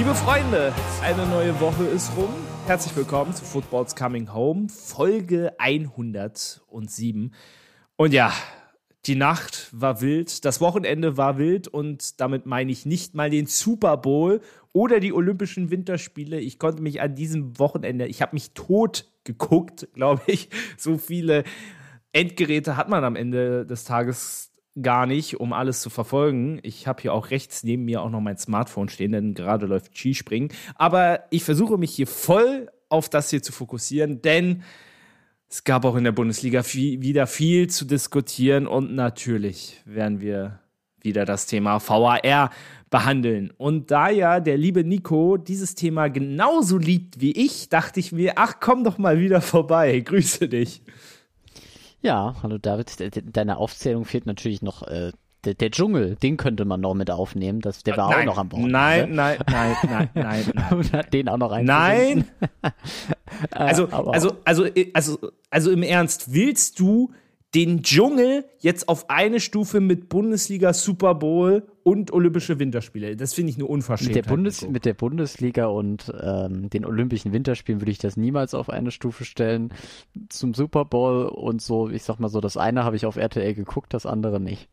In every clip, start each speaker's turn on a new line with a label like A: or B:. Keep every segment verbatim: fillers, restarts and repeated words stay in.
A: Liebe Freunde, eine neue Woche ist rum. Herzlich willkommen zu Football's Coming Home, Folge hundertsieben. Und ja, die Nacht war wild, das Wochenende war wild und damit meine ich nicht mal den Super Bowl oder die Olympischen Winterspiele. Ich konnte mich an diesem Wochenende, ich habe mich tot geguckt, glaube ich. So viele Endgeräte hat man am Ende des Tages gar nicht, um alles zu verfolgen. Ich habe hier auch rechts neben mir auch noch mein Smartphone stehen, denn gerade läuft Skispringen. Aber ich versuche mich hier voll auf das hier zu fokussieren, denn es gab auch in der Bundesliga viel, wieder viel zu diskutieren und natürlich werden wir wieder das Thema V A R behandeln. Und da ja der liebe Nico dieses Thema genauso liebt wie ich, dachte ich mir, ach komm doch mal wieder vorbei, grüße dich.
B: Ja, hallo David, deiner Aufzählung fehlt natürlich noch äh, der, der Dschungel, den könnte man noch mit aufnehmen, das, der war
A: nein,
B: auch noch an Bord.
A: Nein, nein, nein, nein, nein, nein.
B: Und hat den auch noch
A: Nein. also,
B: äh,
A: also, also, also, also im Ernst, willst du den Dschungel jetzt auf eine Stufe mit Bundesliga, Super Bowl und Olympische Winterspiele? Das finde ich eine Unverschämtheit.
B: Mit der, Bundes- mit der Bundesliga und ähm, den Olympischen Winterspielen würde ich das niemals auf eine Stufe stellen. Zum Super Bowl und so, ich sag mal so, das eine habe ich auf R T L geguckt, das andere nicht.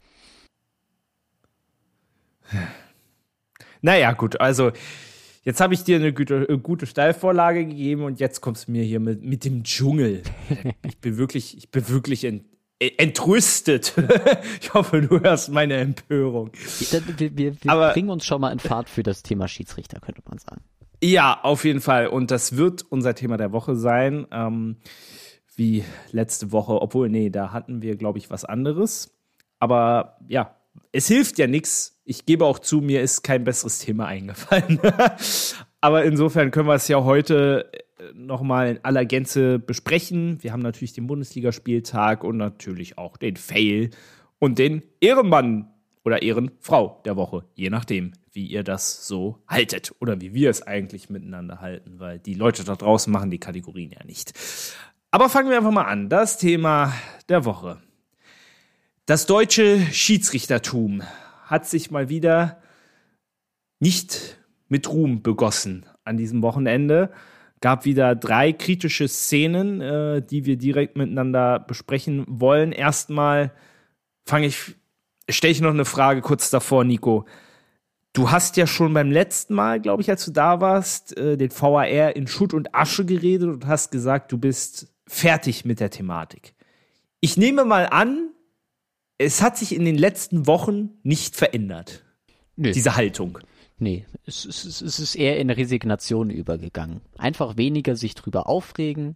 A: Naja, gut, also jetzt habe ich dir eine gute, gute Steilvorlage gegeben und jetzt kommst du mir hier mit, mit dem Dschungel. Ich bin wirklich, ich bin wirklich ent, entrüstet. Ich hoffe, du hörst meine Empörung.
B: Wir, wir, wir
A: Aber,
B: bringen uns schon mal in Fahrt für das Thema Schiedsrichter, könnte man sagen.
A: Ja, auf jeden Fall. Und das wird unser Thema der Woche sein. Ähm, wie letzte Woche, obwohl, nee, da hatten wir, glaube ich, was anderes. Aber ja, es hilft ja nichts. Ich gebe auch zu, mir ist kein besseres Thema eingefallen. Aber insofern können wir es ja heute nochmal in aller Gänze besprechen. Wir haben natürlich den Bundesligaspieltag und natürlich auch den Fail und den Ehrenmann oder Ehrenfrau der Woche, je nachdem, wie ihr das so haltet oder wie wir es eigentlich miteinander halten, weil die Leute da draußen machen die Kategorien ja nicht. Aber fangen wir einfach mal an. Das Thema der Woche. Das deutsche Schiedsrichtertum hat sich mal wieder nicht mit Ruhm begossen an diesem Wochenende. Gab wieder drei kritische Szenen, äh, die wir direkt miteinander besprechen wollen. Erstmal fange ich, stelle ich noch eine Frage kurz davor, Nico. Du hast ja schon beim letzten Mal, glaube ich, als du da warst, äh, den V A R in Schutt und Asche geredet und hast gesagt, du bist fertig mit der Thematik. Ich nehme mal an, es hat sich in den letzten Wochen nicht verändert,
B: Nö.
A: diese Haltung.
B: Nee, es, es, es ist eher in Resignation übergegangen. Einfach weniger sich drüber aufregen.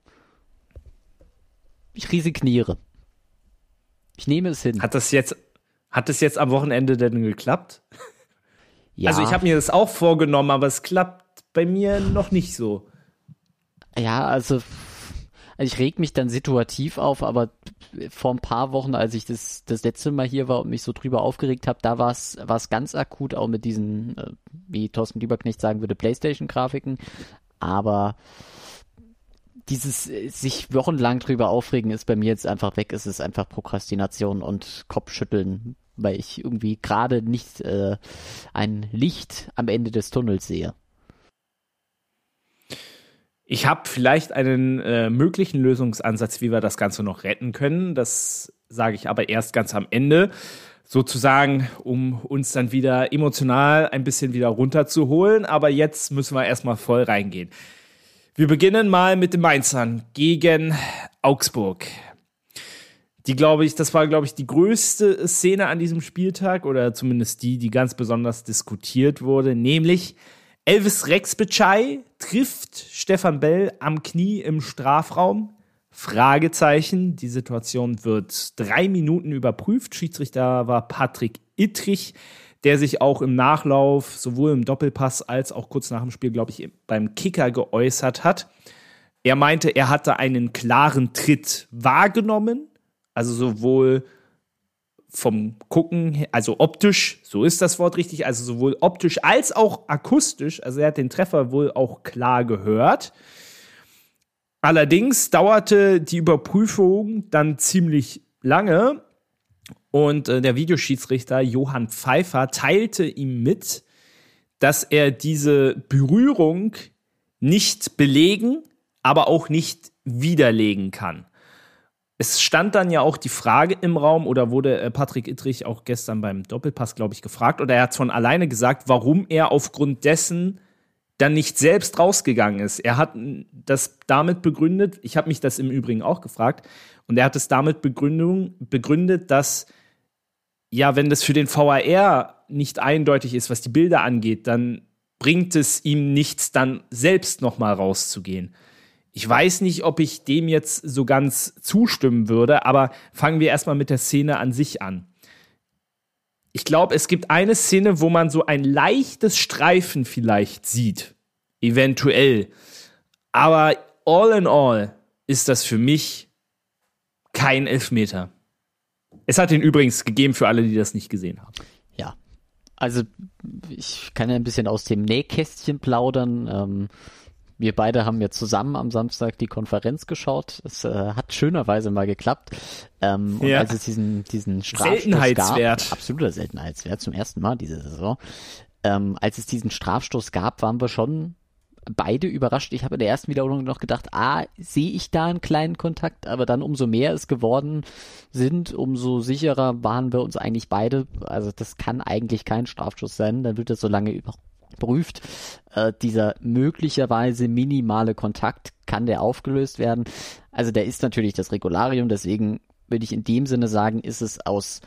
B: Ich resigniere. Ich nehme es hin.
A: Hat das jetzt, hat das jetzt am Wochenende denn geklappt?
B: Ja.
A: Also ich habe mir das auch vorgenommen, aber es klappt bei mir noch nicht so.
B: Ja, also, also ich reg mich dann situativ auf, aber vor ein paar Wochen, als ich das, das letzte Mal hier war und mich so drüber aufgeregt habe, da war es ganz akut, auch mit diesen, äh, wie Thorsten Lieberknecht sagen würde, PlayStation-Grafiken. Aber dieses äh, sich wochenlang drüber aufregen ist bei mir jetzt einfach weg. Es ist einfach Prokrastination und Kopfschütteln, weil ich irgendwie gerade nicht äh, ein Licht am Ende des Tunnels sehe.
A: Ich habe vielleicht einen äh, möglichen Lösungsansatz, wie wir das Ganze noch retten können. Das sage ich aber erst ganz am Ende. Sozusagen, um uns dann wieder emotional ein bisschen wieder runterzuholen. Aber jetzt müssen wir erstmal voll reingehen. Wir beginnen mal mit den Mainzern gegen Augsburg. Die, glaube ich, das war, glaube ich, die größte Szene an diesem Spieltag oder zumindest die, die ganz besonders diskutiert wurde, nämlich Elvis Rexbecai trifft Stefan Bell am Knie im Strafraum. Fragezeichen. Die Situation wird drei Minuten überprüft. Schiedsrichter war Patrick Ittrich, der sich auch im Nachlauf sowohl im Doppelpass als auch kurz nach dem Spiel, glaube ich, beim Kicker geäußert hat. Er meinte, er hatte einen klaren Tritt wahrgenommen. Also sowohl vom Gucken, also optisch, so ist das Wort richtig, also sowohl optisch als auch akustisch, also er hat den Treffer wohl auch klar gehört. Allerdings dauerte die Überprüfung dann ziemlich lange und äh, der Videoschiedsrichter Johann Pfeiffer teilte ihm mit, dass er diese Berührung nicht belegen, aber auch nicht widerlegen kann. Es stand dann ja auch die Frage im Raum, oder wurde Patrick Ittrich auch gestern beim Doppelpass, glaube ich, gefragt, oder er hat von alleine gesagt, warum er aufgrund dessen dann nicht selbst rausgegangen ist. Er hat das damit begründet, ich habe mich das im Übrigen auch gefragt, und er hat es damit Begründung, begründet, dass, ja, wenn das für den V R R nicht eindeutig ist, was die Bilder angeht, dann bringt es ihm nichts, dann selbst noch mal rauszugehen. Ich weiß nicht, ob ich dem jetzt so ganz zustimmen würde, aber fangen wir erstmal mit der Szene an sich an. Ich glaube, es gibt eine Szene, wo man so ein leichtes Streifen vielleicht sieht. Eventuell. Aber all in all ist das für mich kein Elfmeter. Es hat ihn übrigens gegeben für alle, die das nicht gesehen haben.
B: Ja, also ich kann ja ein bisschen aus dem Nähkästchen plaudern. Ähm, wir beide haben ja zusammen am Samstag die Konferenz geschaut. Es äh, hat schönerweise mal geklappt. Ähm, und
A: ja.
B: als es diesen, diesen Strafstoß
A: Seltenheitswert.
B: gab, absoluter Seltenheitswert zum ersten Mal diese Saison, ähm, als es diesen Strafstoß gab, waren wir schon beide überrascht. Ich habe in der ersten Wiederholung noch gedacht, ah, sehe ich da einen kleinen Kontakt, aber dann umso mehr es geworden sind, umso sicherer waren wir uns eigentlich beide. Also das kann eigentlich kein Strafstoß sein, dann wird das so lange überprüft. Äh, dieser möglicherweise minimale Kontakt, kann der aufgelöst werden? Also der ist natürlich das Regularium, deswegen würde ich in dem Sinne sagen, ist es aus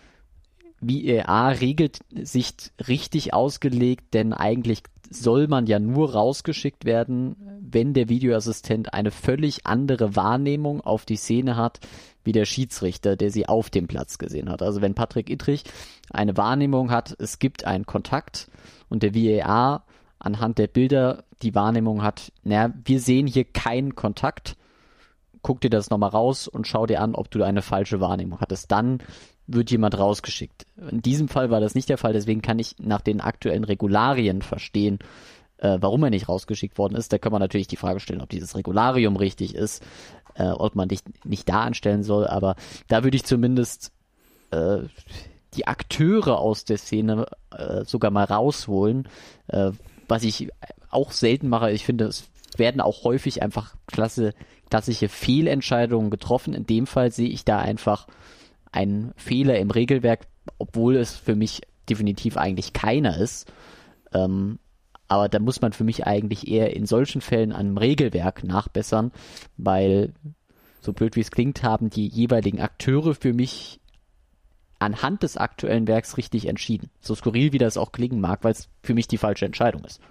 B: V A R-Regelsicht richtig ausgelegt, denn eigentlich soll man ja nur rausgeschickt werden, wenn der Videoassistent eine völlig andere Wahrnehmung auf die Szene hat, wie der Schiedsrichter, der sie auf dem Platz gesehen hat. Also wenn Patrick Ittrich eine Wahrnehmung hat, es gibt einen Kontakt und der V A R anhand der Bilder die Wahrnehmung hat, naja, wir sehen hier keinen Kontakt, guck dir das nochmal raus und schau dir an, ob du eine falsche Wahrnehmung hattest. Dann wird jemand rausgeschickt. In diesem Fall war das nicht der Fall, deswegen kann ich nach den aktuellen Regularien verstehen, äh, warum er nicht rausgeschickt worden ist. Da kann man natürlich die Frage stellen, ob dieses Regularium richtig ist, äh, ob man dich nicht da anstellen soll, aber da würde ich zumindest äh, die Akteure aus der Szene äh, sogar mal rausholen, äh, was ich auch selten mache. Ich finde, es werden auch häufig einfach klasse, klassische Fehlentscheidungen getroffen. In dem Fall sehe ich da einfach ein Fehler im Regelwerk, obwohl es für mich definitiv eigentlich keiner ist. Ähm, aber da muss man für mich eigentlich eher in solchen Fällen an dem Regelwerk nachbessern, weil, so blöd wie es klingt, haben die jeweiligen Akteure für mich anhand des aktuellen Werks richtig entschieden. So skurril wie das auch klingen mag, weil es für mich die falsche Entscheidung ist.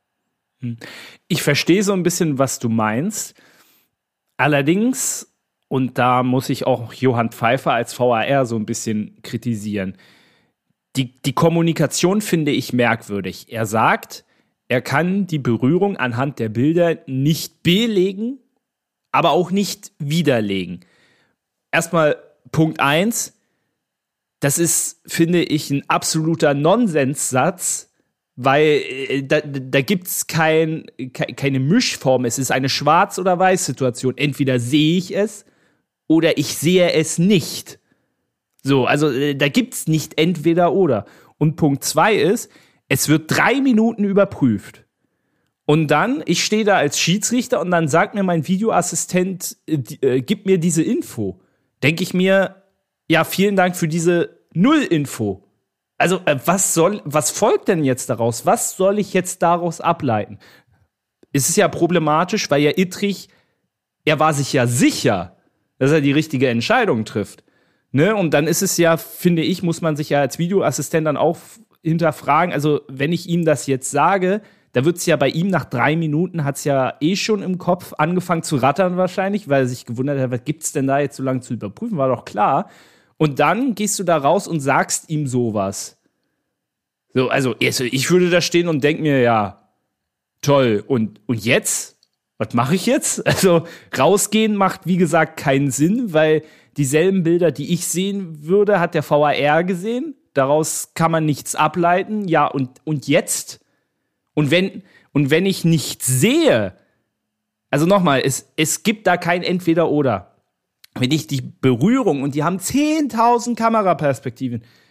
A: Ich verstehe so ein bisschen, was du meinst. Allerdings, und da muss ich auch Johann Pfeiffer als V A R so ein bisschen kritisieren. Die, die Kommunikation finde ich merkwürdig. Er sagt, er kann die Berührung anhand der Bilder nicht belegen, aber auch nicht widerlegen. Erstmal Punkt eins, das ist, finde ich, ein absoluter Nonsenssatz, weil äh, da, da gibt es kein, ke- keine Mischform. Es ist eine Schwarz- oder Weiß-Situation. Entweder sehe ich es oder ich sehe es nicht. So, also äh, da gibt's nicht entweder oder. Und Punkt zwei ist, es wird drei Minuten überprüft. Und dann, ich stehe da als Schiedsrichter und dann sagt mir mein Videoassistent, äh, äh, gib mir diese Info. Denke ich mir, ja, vielen Dank für diese Null-Info. Also, äh, was soll, was folgt denn jetzt daraus? Was soll ich jetzt daraus ableiten? Es ist ja problematisch, weil ja Ittrich, er war sich ja sicher, dass er die richtige Entscheidung trifft. Ne? Und dann ist es ja, finde ich, muss man sich ja als Videoassistent dann auch hinterfragen. Also, wenn ich ihm das jetzt sage, da wird es ja bei ihm nach drei Minuten, hat es ja eh schon im Kopf angefangen zu rattern wahrscheinlich, weil er sich gewundert hat, was gibt's denn da jetzt so lange zu überprüfen? War doch klar. Und dann gehst du da raus und sagst ihm sowas. So, also, ich würde da stehen und denk mir, ja, toll. Und, und jetzt? Was mache ich jetzt? Also, rausgehen macht, wie gesagt, keinen Sinn, weil dieselben Bilder, die ich sehen würde, hat der V A R gesehen. Daraus kann man nichts ableiten. Ja, und, und jetzt? Und wenn, und wenn ich nichts sehe, also nochmal, es, es gibt da kein Entweder-Oder. Wenn ich die Berührung, und die haben zehntausend Kameraperspektiven,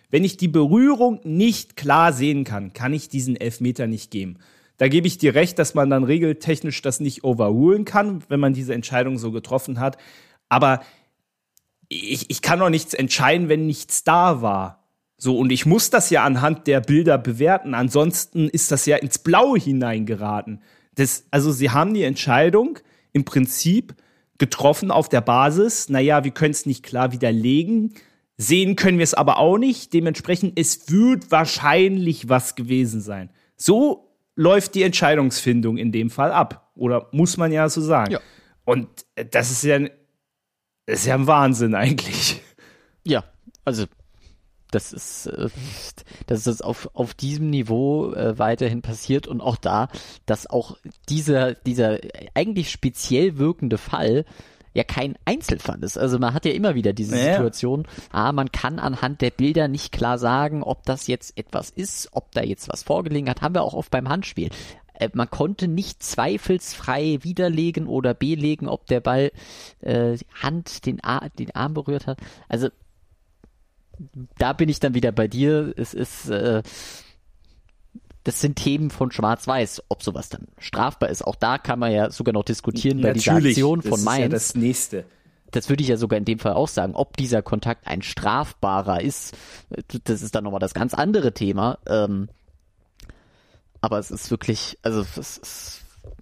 A: Wenn ich die Berührung nicht klar sehen kann, kann ich diesen Elfmeter nicht geben. Da gebe ich dir recht, dass man dann regeltechnisch das nicht overrulen kann, wenn man diese Entscheidung so getroffen hat. Aber ich, ich kann doch nichts entscheiden, wenn nichts da war. So, und ich muss das ja anhand der Bilder bewerten. Ansonsten ist das ja ins Blaue hineingeraten. Das, also sie haben die Entscheidung im Prinzip getroffen auf der Basis, naja, wir können es nicht klar widerlegen. Sehen können wir es aber auch nicht. Dementsprechend, es wird wahrscheinlich was gewesen sein. So läuft die Entscheidungsfindung in dem Fall ab. Oder muss man ja so sagen.
B: Ja.
A: Und das ist ja, das ist ja ein Wahnsinn eigentlich.
B: Ja, also das ist, dass das auf, auf diesem Niveau äh, weiterhin passiert und auch da, dass auch dieser, dieser eigentlich speziell wirkende Fall ja kein Einzelfall ist. Also man hat ja immer wieder diese
A: ja.
B: Situation, ah, man kann anhand der Bilder nicht klar sagen, ob das jetzt etwas ist, ob da jetzt was vorgelegen hat, haben wir auch oft beim Handspiel. Äh, man konnte nicht zweifelsfrei widerlegen oder belegen, ob der Ball äh, Hand den, Ar- den Arm berührt hat. Also da bin ich dann wieder bei dir. Es ist, äh, das sind Themen von Schwarz-Weiß, ob sowas dann strafbar ist. Auch da kann man ja sogar noch diskutieren bei dieser Aktion von Mainz.
A: Ja, das nächste.
B: Das würde ich ja sogar in dem Fall auch sagen, ob dieser Kontakt ein strafbarer ist. Das ist dann nochmal das ganz andere Thema. Ähm, aber es ist wirklich, also es ist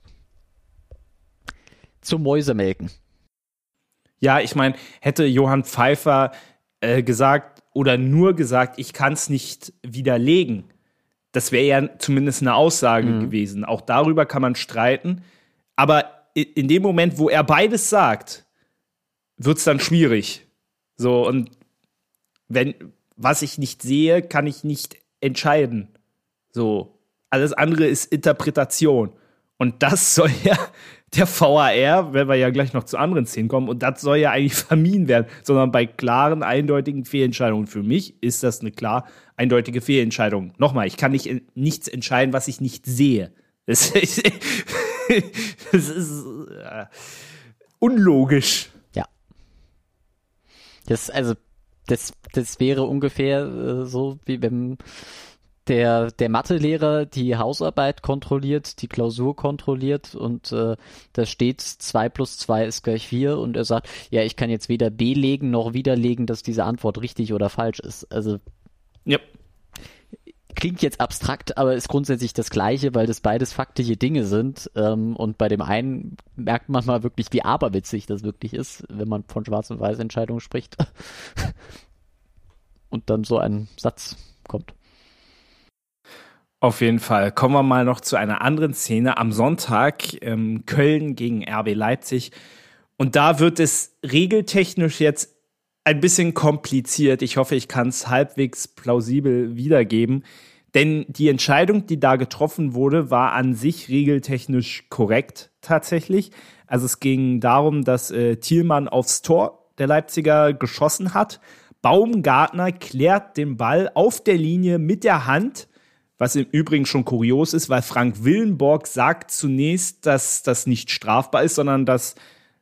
B: zum Mäusemelken.
A: Ja, ich meine, hätte Johann Pfeiffer äh, gesagt, oder nur gesagt, ich kann es nicht widerlegen. Das wäre ja zumindest eine Aussage mhm. gewesen. Auch darüber kann man streiten. Aber in dem Moment, wo er beides sagt, wird es dann schwierig. So, und wenn, was ich nicht sehe, kann ich nicht entscheiden. So, alles andere ist Interpretation. Und das soll ja der V A R, wenn wir ja gleich noch zu anderen Szenen kommen, und das soll ja eigentlich vermieden werden, sondern bei klaren, eindeutigen Fehlentscheidungen. Für mich ist das eine klar eindeutige Fehlentscheidung. Nochmal, ich kann nicht nichts entscheiden, was ich nicht sehe. Das ist, das ist äh, unlogisch.
B: Ja. Das, also, das, das wäre ungefähr äh, so, wie wenn der, der Mathelehrer die Hausarbeit kontrolliert, die Klausur kontrolliert und äh, da steht zwei plus zwei ist gleich vier und er sagt, ja, ich kann jetzt weder belegen noch widerlegen, dass diese Antwort richtig oder falsch ist. Also
A: yep.
B: Klingt jetzt abstrakt, aber ist grundsätzlich das Gleiche, weil das beides faktische Dinge sind. Ähm, und bei dem einen merkt man mal wirklich, wie aberwitzig das wirklich ist, wenn man von Schwarz- und Weiß-Entscheidungen spricht. Und dann so ein Satz kommt.
A: Auf jeden Fall. Kommen wir mal noch zu einer anderen Szene. Am Sonntag ähm, Köln gegen R B Leipzig. Und da wird es regeltechnisch jetzt ein bisschen kompliziert. Ich hoffe, ich kann es halbwegs plausibel wiedergeben. Denn die Entscheidung, die da getroffen wurde, war an sich regeltechnisch korrekt tatsächlich. Also es ging darum, dass äh, Thielmann aufs Tor der Leipziger geschossen hat. Baumgartner klärt den Ball auf der Linie mit der Hand, was im Übrigen schon kurios ist, weil Frank Willenborg sagt zunächst, dass das nicht strafbar ist, sondern dass,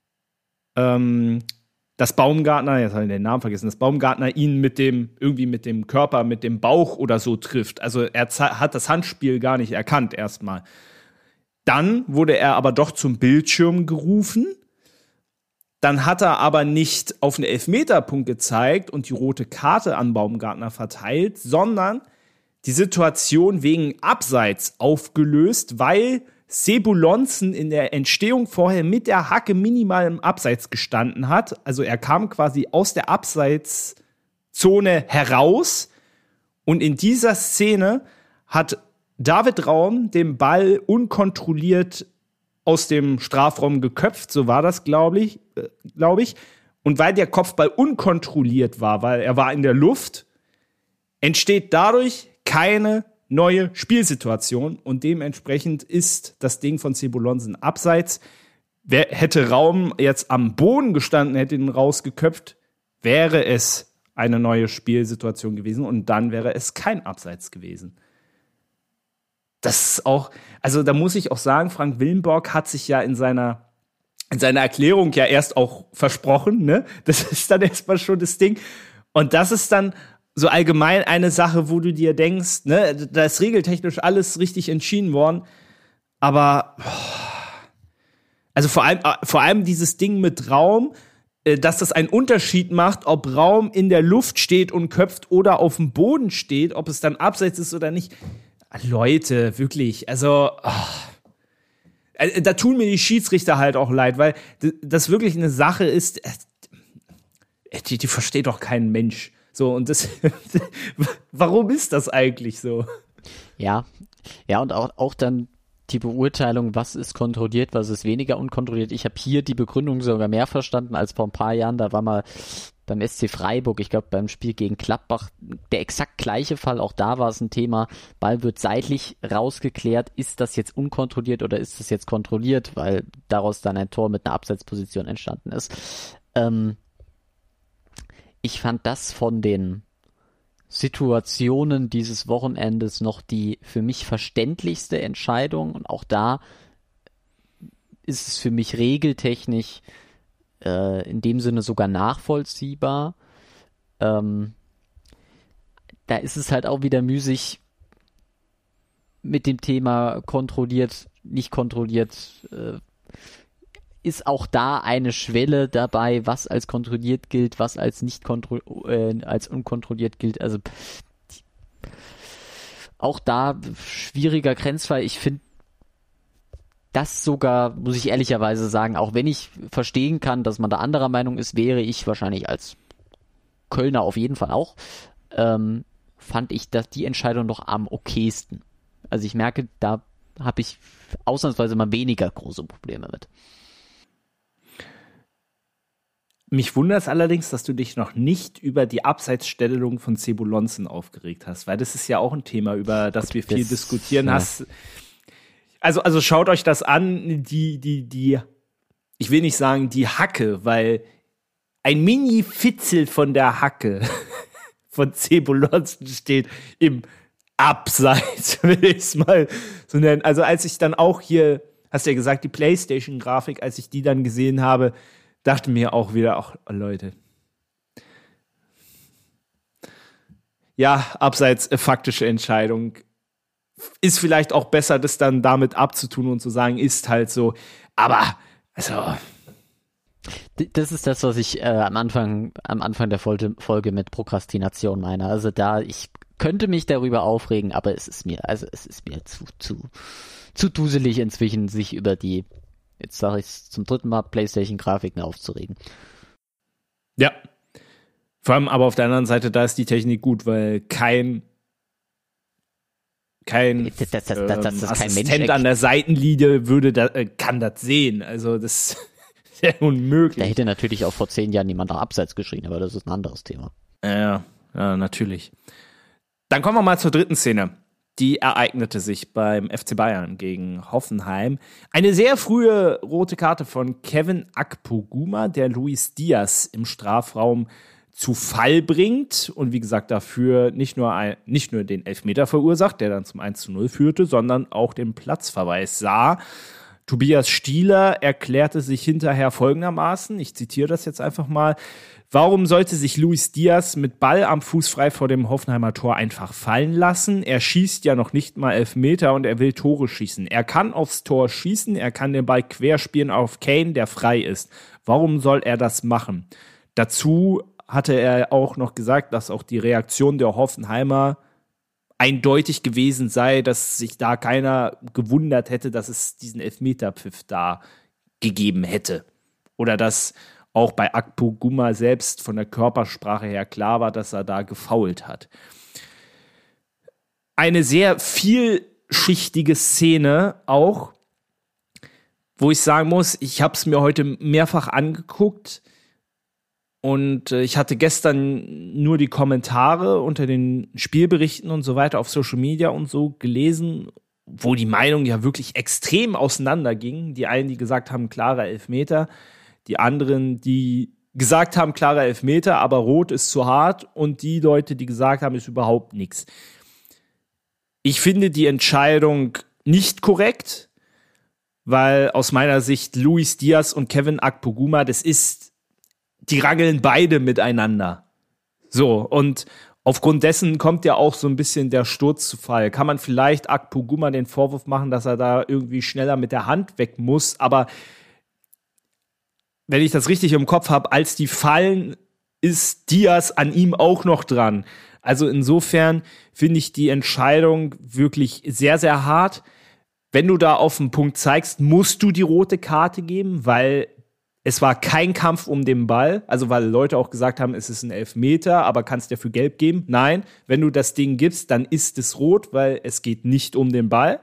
A: ähm, dass Baumgartner, jetzt habe ich den Namen vergessen, dass Baumgartner ihn mit dem, irgendwie mit dem Körper, mit dem Bauch oder so trifft. Also er z- hat das Handspiel gar nicht erkannt erstmal. Dann wurde er aber doch zum Bildschirm gerufen. Dann hat er aber nicht auf einen Elfmeterpunkt gezeigt und die rote Karte an Baumgartner verteilt, sondern die Situation wegen Abseits aufgelöst, weil Sebulonsen in der Entstehung vorher mit der Hacke minimal im Abseits gestanden hat. Also er kam quasi aus der Abseitszone heraus und in dieser Szene hat David Raum den Ball unkontrolliert aus dem Strafraum geköpft, so war das, glaube ich, äh, glaube ich. Und weil der Kopfball unkontrolliert war, weil er war in der Luft, entsteht dadurch keine neue Spielsituation und dementsprechend ist das Ding von Sebulonsen abseits. Wer hätte Raum jetzt am Boden gestanden, hätte ihn rausgeköpft, wäre es eine neue Spielsituation gewesen und dann wäre es kein Abseits gewesen. Das ist auch, also da muss ich auch sagen, Frank Willenborg hat sich ja in seiner in seiner Erklärung ja erst auch versprochen, ne? Das ist dann erstmal schon das Ding. Und das ist dann so allgemein eine Sache, wo du dir denkst, ne, da ist regeltechnisch alles richtig entschieden worden, aber also vor allem, vor allem dieses Ding mit Raum, dass das einen Unterschied macht, ob Raum in der Luft steht und köpft oder auf dem Boden steht, ob es dann abseits ist oder nicht. Leute, wirklich, also oh. Da tun mir die Schiedsrichter halt auch leid, weil das wirklich eine Sache ist, die, die versteht doch kein Mensch. So, und das, warum ist das eigentlich so?
B: Ja, ja, und auch, auch dann die Beurteilung, was ist kontrolliert, was ist weniger unkontrolliert. Ich habe hier die Begründung sogar mehr verstanden als vor ein paar Jahren. Da war mal beim S C Freiburg, ich glaube beim Spiel gegen Gladbach, der exakt gleiche Fall. Auch da war es ein Thema, Ball wird seitlich rausgeklärt. Ist das jetzt unkontrolliert oder ist das jetzt kontrolliert? Weil daraus dann ein Tor mit einer Abseitsposition entstanden ist. Ähm, ich fand das von den Situationen dieses Wochenendes noch die für mich verständlichste Entscheidung, und auch da ist es für mich regeltechnisch äh, in dem Sinne sogar nachvollziehbar. Ähm, da ist es halt auch wieder müßig mit dem Thema kontrolliert, nicht kontrolliert, äh, ist auch da eine Schwelle dabei, was als kontrolliert gilt, was als nicht kontro- äh, als unkontrolliert gilt. Also auch da schwieriger Grenzfall. Ich finde das sogar, muss ich ehrlicherweise sagen, auch wenn ich verstehen kann, dass man da anderer Meinung ist, wäre ich wahrscheinlich als Kölner auf jeden Fall auch, ähm, fand ich das, die Entscheidung doch am okaysten. Also ich merke, da habe ich ausnahmsweise mal weniger große Probleme mit.
A: Mich wundert es allerdings, dass du dich noch nicht über die Abseitsstellung von Cebolonsen aufgeregt hast, weil das ist ja auch ein Thema, über das wir viel das, diskutieren. Ja. Hast. Also, also schaut euch das an, die, die, die, ich will nicht sagen die Hacke, weil ein Mini-Fitzel von der Hacke von Cebolonsen steht im Abseits, will ich es mal so nennen. Also als ich dann auch hier, hast du ja gesagt, die PlayStation-Grafik, als ich die dann gesehen habe, dachte mir auch wieder, ach Leute. Ja, abseits äh, faktische Entscheidung. Ist vielleicht auch besser, das dann damit abzutun und zu sagen, ist halt so. Aber, also.
B: Das ist das, was ich äh, am Anfang, am Anfang der Folge, Folge mit Prokrastination meine. Also da, ich könnte mich darüber aufregen, aber es ist mir, also es ist mir zu, zu, zu duselig inzwischen, sich über die, jetzt sage ich es zum dritten Mal, PlayStation-Grafiken aufzuregen.
A: Ja. Vor allem aber auf der anderen Seite, da ist die Technik gut, weil kein kein
B: das, das, das, das, das
A: ähm,
B: kein
A: Assistent
B: Mensch
A: an der Seitenlinie würde da, äh, kann das sehen. Also das ist ja unmöglich.
B: Da hätte natürlich auch vor zehn Jahren niemand nach Abseits geschrien, aber das ist ein anderes Thema.
A: Ja, ja, natürlich. Dann kommen wir mal zur dritten Szene. Die ereignete sich beim F C Bayern gegen Hoffenheim. Eine sehr frühe rote Karte von Kevin Akpoguma, der Luis Diaz im Strafraum zu Fall bringt und wie gesagt dafür nicht nur, ein, nicht nur den Elfmeter verursacht, der dann zum eins zu null führte, sondern auch den Platzverweis sah. Tobias Stieler erklärte sich hinterher folgendermaßen, ich zitiere das jetzt einfach mal: Warum sollte sich Luis Diaz mit Ball am Fuß frei vor dem Hoffenheimer Tor einfach fallen lassen? Er schießt ja noch nicht mal Elfmeter und er will Tore schießen. Er kann aufs Tor schießen, er kann den Ball querspielen auf Kane, der frei ist. Warum soll er das machen? Dazu hatte er auch noch gesagt, dass auch die Reaktion der Hoffenheimer eindeutig gewesen sei, dass sich da keiner gewundert hätte, dass es diesen Elfmeterpfiff da gegeben hätte. Oder dass auch bei Akpoguma selbst von der Körpersprache her klar war, dass er da gefoult hat. Eine sehr vielschichtige Szene auch, wo ich sagen muss, ich habe es mir heute mehrfach angeguckt und ich hatte gestern nur die Kommentare unter den Spielberichten und so weiter auf Social Media und so gelesen, wo die Meinung ja wirklich extrem auseinanderging. Die einen, die gesagt haben, klarer Elfmeter, die anderen, die gesagt haben, klarer Elfmeter, aber rot ist zu hart, und die Leute, die gesagt haben, ist überhaupt nichts. Ich finde die Entscheidung nicht korrekt, weil aus meiner Sicht Luis Diaz und Kevin Akpoguma, das ist, die rangeln beide miteinander. So, und aufgrund dessen kommt ja auch so ein bisschen der Sturz zu Fall. Kann man vielleicht Akpoguma den Vorwurf machen, dass er da irgendwie schneller mit der Hand weg muss, aber wenn ich das richtig im Kopf habe, als die fallen, ist Diaz an ihm auch noch dran. Also insofern finde ich die Entscheidung wirklich sehr, sehr hart. Wenn du da auf den Punkt zeigst, musst du die rote Karte geben, weil es war kein Kampf um den Ball. Also weil Leute auch gesagt haben, es ist ein Elfmeter, aber kannst du dafür gelb geben? Nein, wenn du das Ding gibst, dann ist es rot, weil es geht nicht um den Ball.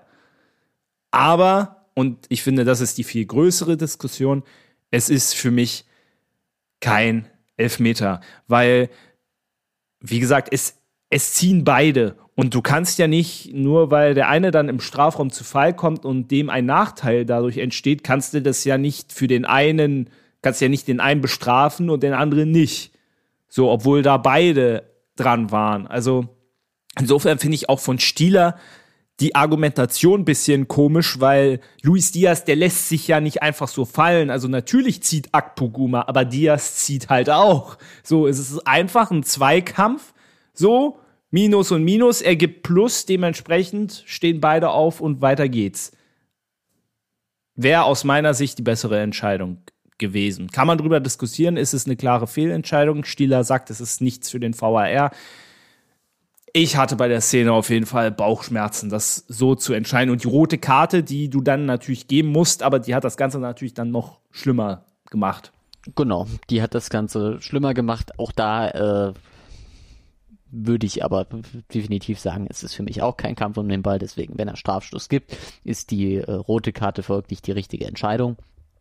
A: Aber, und ich finde, das ist die viel größere Diskussion, es ist für mich kein Elfmeter, weil, wie gesagt, es, es ziehen beide. Und du kannst ja nicht, nur weil der eine dann im Strafraum zu Fall kommt und dem ein Nachteil dadurch entsteht, kannst du das ja nicht für den einen, kannst ja nicht den einen bestrafen und den anderen nicht. So, obwohl da beide dran waren. Also, insofern finde ich auch von Stieler die Argumentation ein bisschen komisch, weil Luis Diaz, der lässt sich ja nicht einfach so fallen. Also natürlich zieht Akpoguma, aber Diaz zieht halt auch. So, es ist einfach ein Zweikampf. So, Minus und Minus, er gibt Plus, dementsprechend stehen beide auf und weiter geht's. Wäre aus meiner Sicht die bessere Entscheidung gewesen. Kann man drüber diskutieren, ist es eine klare Fehlentscheidung. Stieler sagt, es ist nichts für den V A R. Ich hatte bei der Szene auf jeden Fall Bauchschmerzen, das so zu entscheiden. Und die rote Karte, die du dann natürlich geben musst, aber die hat das Ganze natürlich dann noch schlimmer gemacht.
B: Genau, die hat das Ganze schlimmer gemacht. Auch da äh, würde ich aber definitiv sagen, es ist für mich auch kein Kampf um den Ball. Deswegen, wenn er Strafstoß gibt, ist die äh, rote Karte folglich die richtige Entscheidung.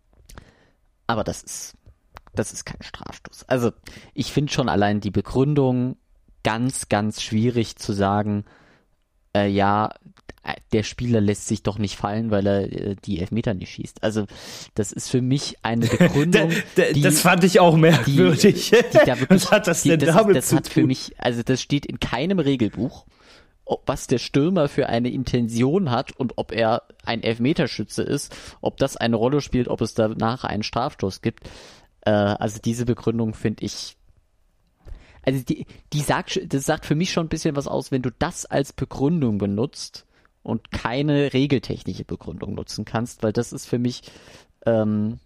B: Aber das ist, das ist kein Strafstoß. Also ich finde schon allein die Begründung ganz, ganz schwierig zu sagen, äh, ja, der Spieler lässt sich doch nicht fallen, weil er äh, die Elfmeter nicht schießt. Also das ist für mich eine Begründung, die,
A: das fand ich auch merkwürdig.
B: Die, die da wirklich,
A: Was hat das denn
B: die, das,
A: damit
B: das
A: zu
B: hat
A: tun?
B: für mich, also das steht in keinem Regelbuch, ob, was der Stürmer für eine Intention hat und ob er ein Elfmeterschütze ist, ob das eine Rolle spielt, ob es danach einen Strafstoß gibt. Äh, also diese Begründung finde ich, also die, die sagt, das sagt für mich schon ein bisschen was aus, wenn du das als Begründung benutzt und keine regeltechnische Begründung nutzen kannst, weil das ist für mich, ähm,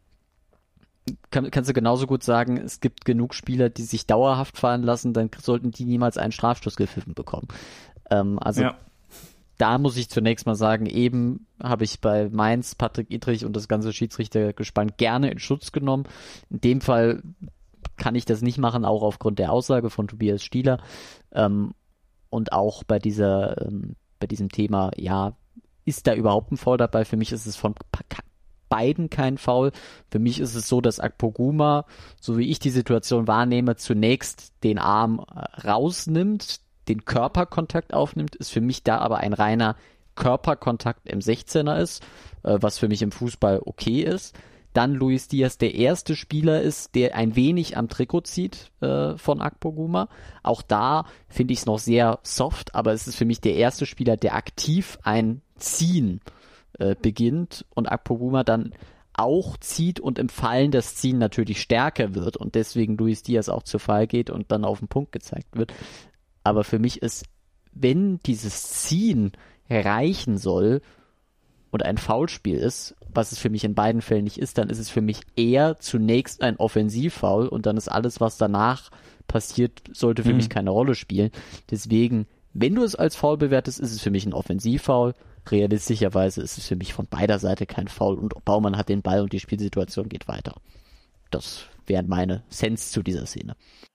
B: kann, kannst du genauso gut sagen, es gibt genug Spieler, die sich dauerhaft fallen lassen, dann sollten die niemals einen Strafstoß gepfiffen bekommen. Ähm, also ja. Da muss ich zunächst mal sagen, eben habe ich bei Mainz Patrick Ittrich und das ganze Schiedsrichtergespann gerne in Schutz genommen. In dem Fall kann ich das nicht machen, auch aufgrund der Aussage von Tobias Stieler. Ähm, und auch bei dieser, ähm, bei diesem Thema, ja, ist da überhaupt ein Foul dabei? Für mich ist es von beiden kein Foul. Für mich ist es so, dass Akpoguma, so wie ich die Situation wahrnehme, zunächst den Arm rausnimmt, den Körperkontakt aufnimmt, ist für mich da aber ein reiner Körperkontakt im sechzehner ist, äh, was für mich im Fußball okay ist. Dann Luis Diaz der erste Spieler ist, der ein wenig am Trikot zieht äh, von Akpoguma. Auch da finde ich es noch sehr soft, aber es ist für mich der erste Spieler, der aktiv ein Ziehen äh, beginnt und Akpoguma dann auch zieht und im Fallen das Ziehen natürlich stärker wird und deswegen Luis Diaz auch zu Fall geht und dann auf den Punkt gezeigt wird. Aber für mich ist, wenn dieses Ziehen reichen soll und ein Foulspiel ist, was es für mich in beiden Fällen nicht ist, dann ist es für mich eher zunächst ein Offensivfoul und dann ist alles, was danach passiert, sollte für mhm. mich keine Rolle spielen. Deswegen, wenn du es als Foul bewertest, ist es für mich ein Offensivfoul. Realistischerweise ist es für mich von beider Seite kein Foul und Baumann hat den Ball und die Spielsituation geht weiter. Das wären meine Sense zu dieser Szene.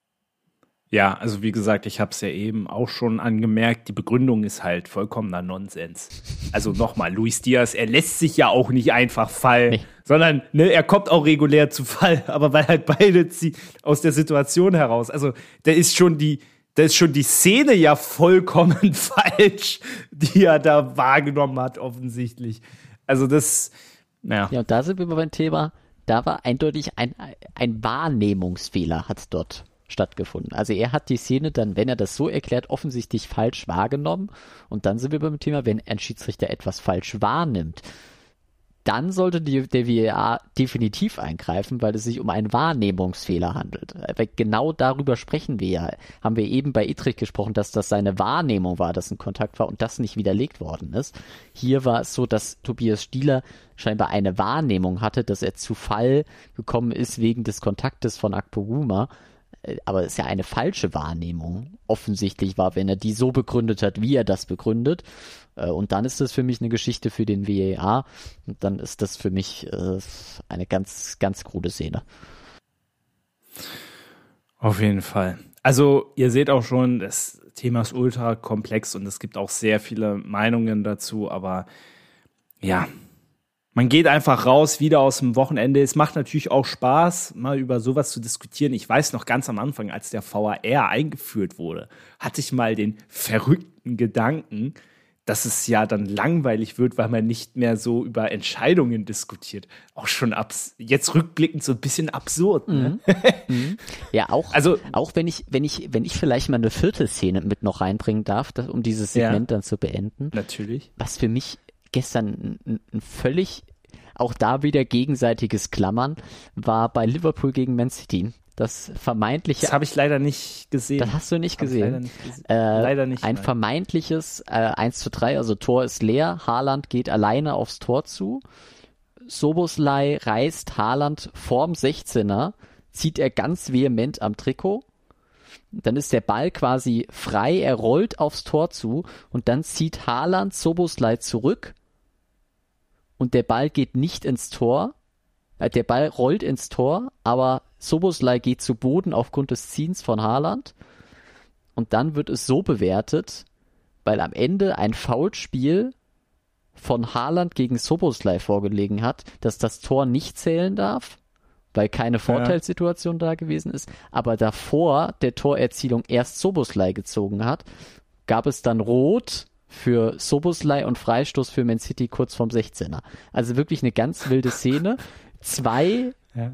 A: Ja, also wie gesagt, ich habe es ja eben auch schon angemerkt, die Begründung ist halt vollkommener Nonsens. Also nochmal, Luis Diaz, er lässt sich ja auch nicht einfach fallen, nee. sondern ne, er kommt auch regulär zu Fall, aber weil halt beide ziehen aus der Situation heraus. Also da ist schon die, da ist schon die Szene ja vollkommen falsch, die er da wahrgenommen hat, offensichtlich. Also das, naja.
B: Ja, und da sind wir beim Thema, da war eindeutig ein, ein Wahrnehmungsfehler, hat dort stattgefunden. Also er hat die Szene dann, wenn er das so erklärt, offensichtlich falsch wahrgenommen und dann sind wir beim Thema, wenn ein Schiedsrichter etwas falsch wahrnimmt, dann sollte die, der V A R definitiv eingreifen, weil es sich um einen Wahrnehmungsfehler handelt. Weil genau darüber sprechen wir ja. Haben wir eben bei Ittrich gesprochen, dass das seine Wahrnehmung war, dass ein Kontakt war und das nicht widerlegt worden ist. Hier war es so, dass Tobias Stieler scheinbar eine Wahrnehmung hatte, dass er zu Fall gekommen ist wegen des Kontaktes von Akpoguma. Aber es ist ja eine falsche Wahrnehmung offensichtlich war, wenn er die so begründet hat, wie er das begründet. Und dann ist das für mich eine Geschichte für den V A R und dann ist das für mich äh, eine ganz, ganz krude Szene.
A: Auf jeden Fall. Also ihr seht auch schon, das Thema ist ultra komplex und es gibt auch sehr viele Meinungen dazu, aber ja, man geht einfach raus, wieder aus dem Wochenende. Es macht natürlich auch Spaß, mal über sowas zu diskutieren. Ich weiß noch ganz am Anfang, als der V A R eingeführt wurde, hatte ich mal den verrückten Gedanken, dass es ja dann langweilig wird, weil man nicht mehr so über Entscheidungen diskutiert. Auch schon abs- jetzt rückblickend so ein bisschen absurd. Ne?
B: Mhm. Mhm. Ja, auch, also, auch wenn ich, wenn ich, wenn ich vielleicht mal eine vierte Szene mit noch reinbringen darf, das, um dieses Segment ja, dann zu beenden.
A: Natürlich.
B: Was für mich gestern ein, ein völlig, auch da wieder gegenseitiges Klammern, war bei Liverpool gegen Man City. Das vermeintliche.
A: Das habe ich leider nicht gesehen.
B: Das hast du nicht gesehen.
A: Leider nicht gesehen.
B: Äh,
A: leider nicht.
B: Ein
A: nein.
B: vermeintliches äh, eins zu drei, also Tor ist leer, Haaland geht alleine aufs Tor zu. Szoboszlai reißt Haaland vorm sechzehner, zieht er ganz vehement am Trikot. Dann ist der Ball quasi frei, er rollt aufs Tor zu und dann zieht Haaland Szoboszlai zurück und der Ball geht nicht ins Tor. Der Ball rollt ins Tor, aber Szoboszlai geht zu Boden aufgrund des Ziehens von Haaland. Und dann wird es so bewertet, weil am Ende ein Foulspiel von Haaland gegen Szoboszlai vorgelegen hat, dass das Tor nicht zählen darf, weil keine Vorteilssituation ja. da gewesen ist. Aber davor der Torerzielung erst Szoboszlai gezogen hat, gab es dann Rot für Szoboszlai und Freistoß für Man City kurz vorm sechzehner. Also wirklich eine ganz wilde Szene. Zwei ja.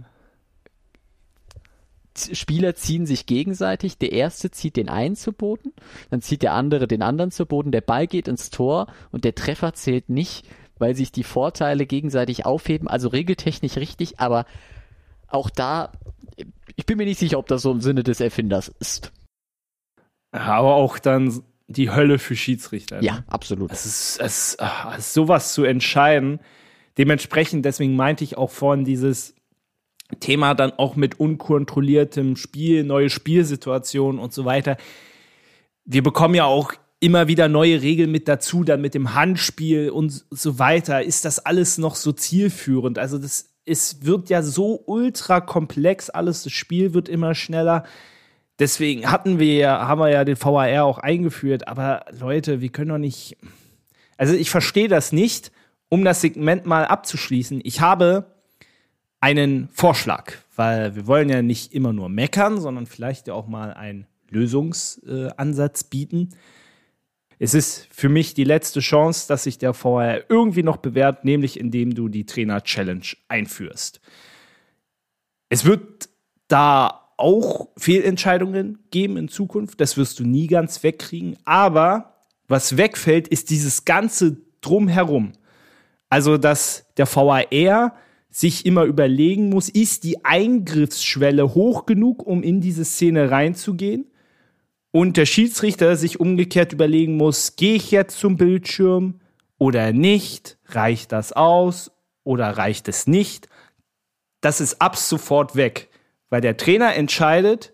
B: Spieler ziehen sich gegenseitig. Der erste zieht den einen zu Boden, dann zieht der andere den anderen zu Boden. Der Ball geht ins Tor und der Treffer zählt nicht, weil sich die Vorteile gegenseitig aufheben. Also regeltechnisch richtig, aber auch da, ich bin mir nicht sicher, ob das so im Sinne des Erfinders ist.
A: Aber auch dann die Hölle für Schiedsrichter. Ne?
B: Ja, absolut.
A: Es ist, es, ach, es ist sowas zu entscheiden. Dementsprechend, deswegen meinte ich auch vorhin dieses Thema dann auch mit unkontrolliertem Spiel, neue Spielsituationen und so weiter. Wir bekommen ja auch immer wieder neue Regeln mit dazu, dann mit dem Handspiel und so weiter. Ist das alles noch so zielführend? Also das, es wird ja so ultra komplex alles, das Spiel wird immer schneller. Deswegen hatten wir ja, haben wir ja den V A R auch eingeführt. Aber Leute, wir können doch nicht, also ich verstehe das nicht. Um das Segment mal abzuschließen, ich habe einen Vorschlag, weil wir wollen ja nicht immer nur meckern, sondern vielleicht ja auch mal einen Lösungsansatz äh, bieten. Es ist für mich die letzte Chance, dass sich der V A R irgendwie noch bewährt, nämlich indem du die Trainer-Challenge einführst. Es wird da auch Fehlentscheidungen geben in Zukunft, das wirst du nie ganz wegkriegen, aber was wegfällt, ist dieses ganze Drumherum. Also, dass der V A R sich immer überlegen muss, ist die Eingriffsschwelle hoch genug, um in diese Szene reinzugehen? Und der Schiedsrichter sich umgekehrt überlegen muss, gehe ich jetzt zum Bildschirm oder nicht? Reicht das aus oder reicht es nicht? Das ist ab sofort weg, weil der Trainer entscheidet,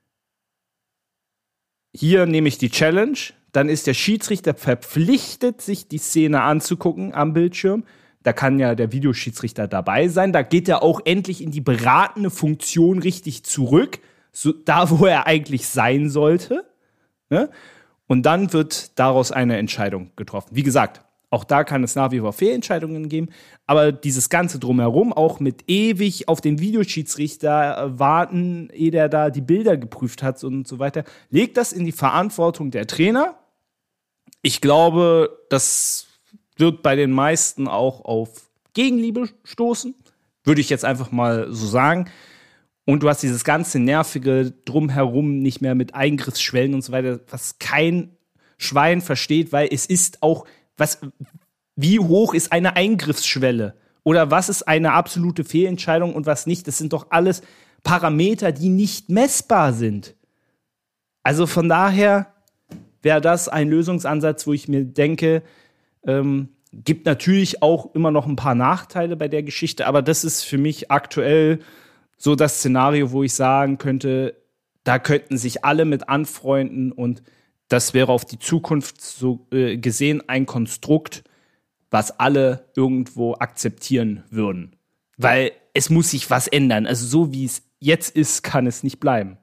A: hier nehme ich die Challenge, dann ist der Schiedsrichter verpflichtet, sich die Szene anzugucken am Bildschirm. Da kann ja der Videoschiedsrichter dabei sein. Da geht er auch endlich in die beratende Funktion richtig zurück, so, da wo er eigentlich sein sollte. Ne? Und dann wird daraus eine Entscheidung getroffen. Wie gesagt, auch da kann es nach wie vor Fehlentscheidungen geben. Aber dieses Ganze drumherum, auch mit ewig auf den Videoschiedsrichter warten, ehe der da die Bilder geprüft hat und so weiter, legt das in die Verantwortung der Trainer. Ich glaube, das wird bei den meisten auch auf Gegenliebe stoßen. Würde ich jetzt einfach mal so sagen. Und du hast dieses ganze nervige Drumherum nicht mehr mit Eingriffsschwellen und so weiter, was kein Schwein versteht, weil es ist auch, was, wie hoch ist eine Eingriffsschwelle? Oder was ist eine absolute Fehlentscheidung und was nicht? Das sind doch alles Parameter, die nicht messbar sind. Also von daher wäre das ein Lösungsansatz, wo ich mir denke, ähm, gibt natürlich auch immer noch ein paar Nachteile bei der Geschichte, aber das ist für mich aktuell so das Szenario, wo ich sagen könnte, da könnten sich alle mit anfreunden und das wäre auf die Zukunft so äh, gesehen ein Konstrukt, was alle irgendwo akzeptieren würden. Weil es muss sich was ändern. Also so wie es jetzt ist, kann es nicht bleiben.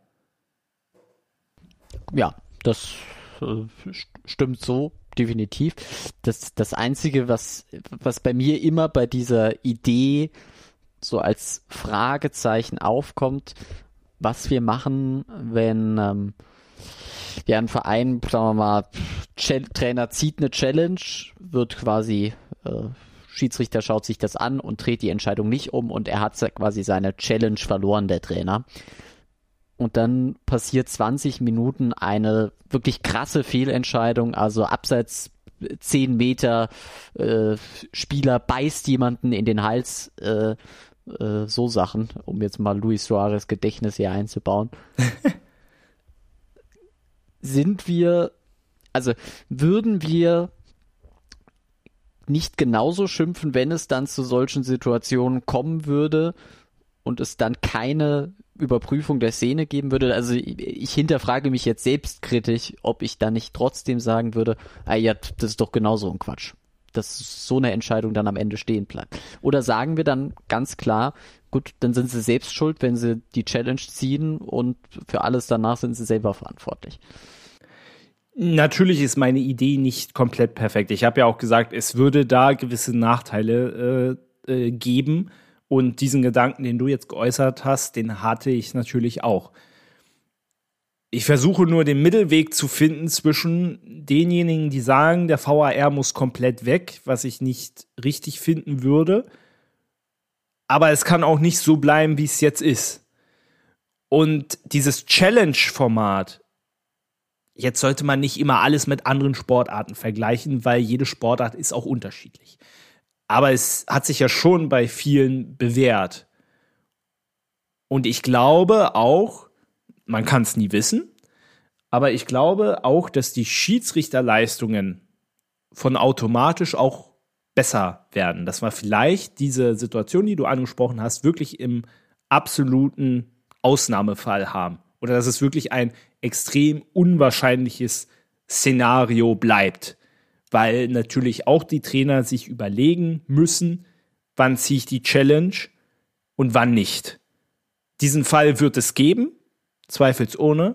B: Ja, das äh, stimmt so, definitiv. Das, das Einzige, was, was bei mir immer bei dieser Idee so als Fragezeichen aufkommt, was wir machen, wenn ähm, ja, ein Verein, sagen wir mal, Ch- Trainer zieht eine Challenge, wird quasi, äh, Schiedsrichter schaut sich das an und dreht die Entscheidung nicht um und er hat quasi seine Challenge verloren, der Trainer. Und dann passiert zwanzig Minuten eine wirklich krasse Fehlentscheidung, also abseits zehn Meter, äh, Spieler beißt jemanden in den Hals, äh, äh, so Sachen, um jetzt mal Luis Suarez Gedächtnis hier einzubauen. Sind wir, also würden wir nicht genauso schimpfen, wenn es dann zu solchen Situationen kommen würde und es dann keine Überprüfung der Szene geben würde? Also ich, ich hinterfrage mich jetzt selbstkritisch, ob ich da nicht trotzdem sagen würde, ah ja, das ist doch genauso ein Quatsch, dass so eine Entscheidung dann am Ende stehen bleibt. Oder sagen wir dann ganz klar, gut, dann sind sie selbst schuld, wenn sie die Challenge ziehen und für alles danach sind sie selber verantwortlich.
A: Natürlich ist meine Idee nicht komplett perfekt. Ich habe ja auch gesagt, es würde da gewisse Nachteile äh, äh, geben. Und diesen Gedanken, den du jetzt geäußert hast, den hatte ich natürlich auch. Ich versuche nur den Mittelweg zu finden zwischen denjenigen, die sagen, der V A R muss komplett weg, was ich nicht richtig finden würde. Aber es kann auch nicht so bleiben, wie es jetzt ist. Und dieses Challenge-Format, jetzt sollte man nicht immer alles mit anderen Sportarten vergleichen, weil jede Sportart ist auch unterschiedlich. Aber es hat sich ja schon bei vielen bewährt. Und ich glaube auch, man kann es nie wissen, aber ich glaube auch, dass die Schiedsrichterleistungen von automatisch auch besser werden. Dass wir vielleicht diese Situation, die du angesprochen hast, wirklich im absoluten Ausnahmefall haben. Oder dass es wirklich ein extrem unwahrscheinliches Szenario bleibt. Weil natürlich auch die Trainer sich überlegen müssen, wann ziehe ich die Challenge und wann nicht. Diesen Fall wird es geben, zweifelsohne.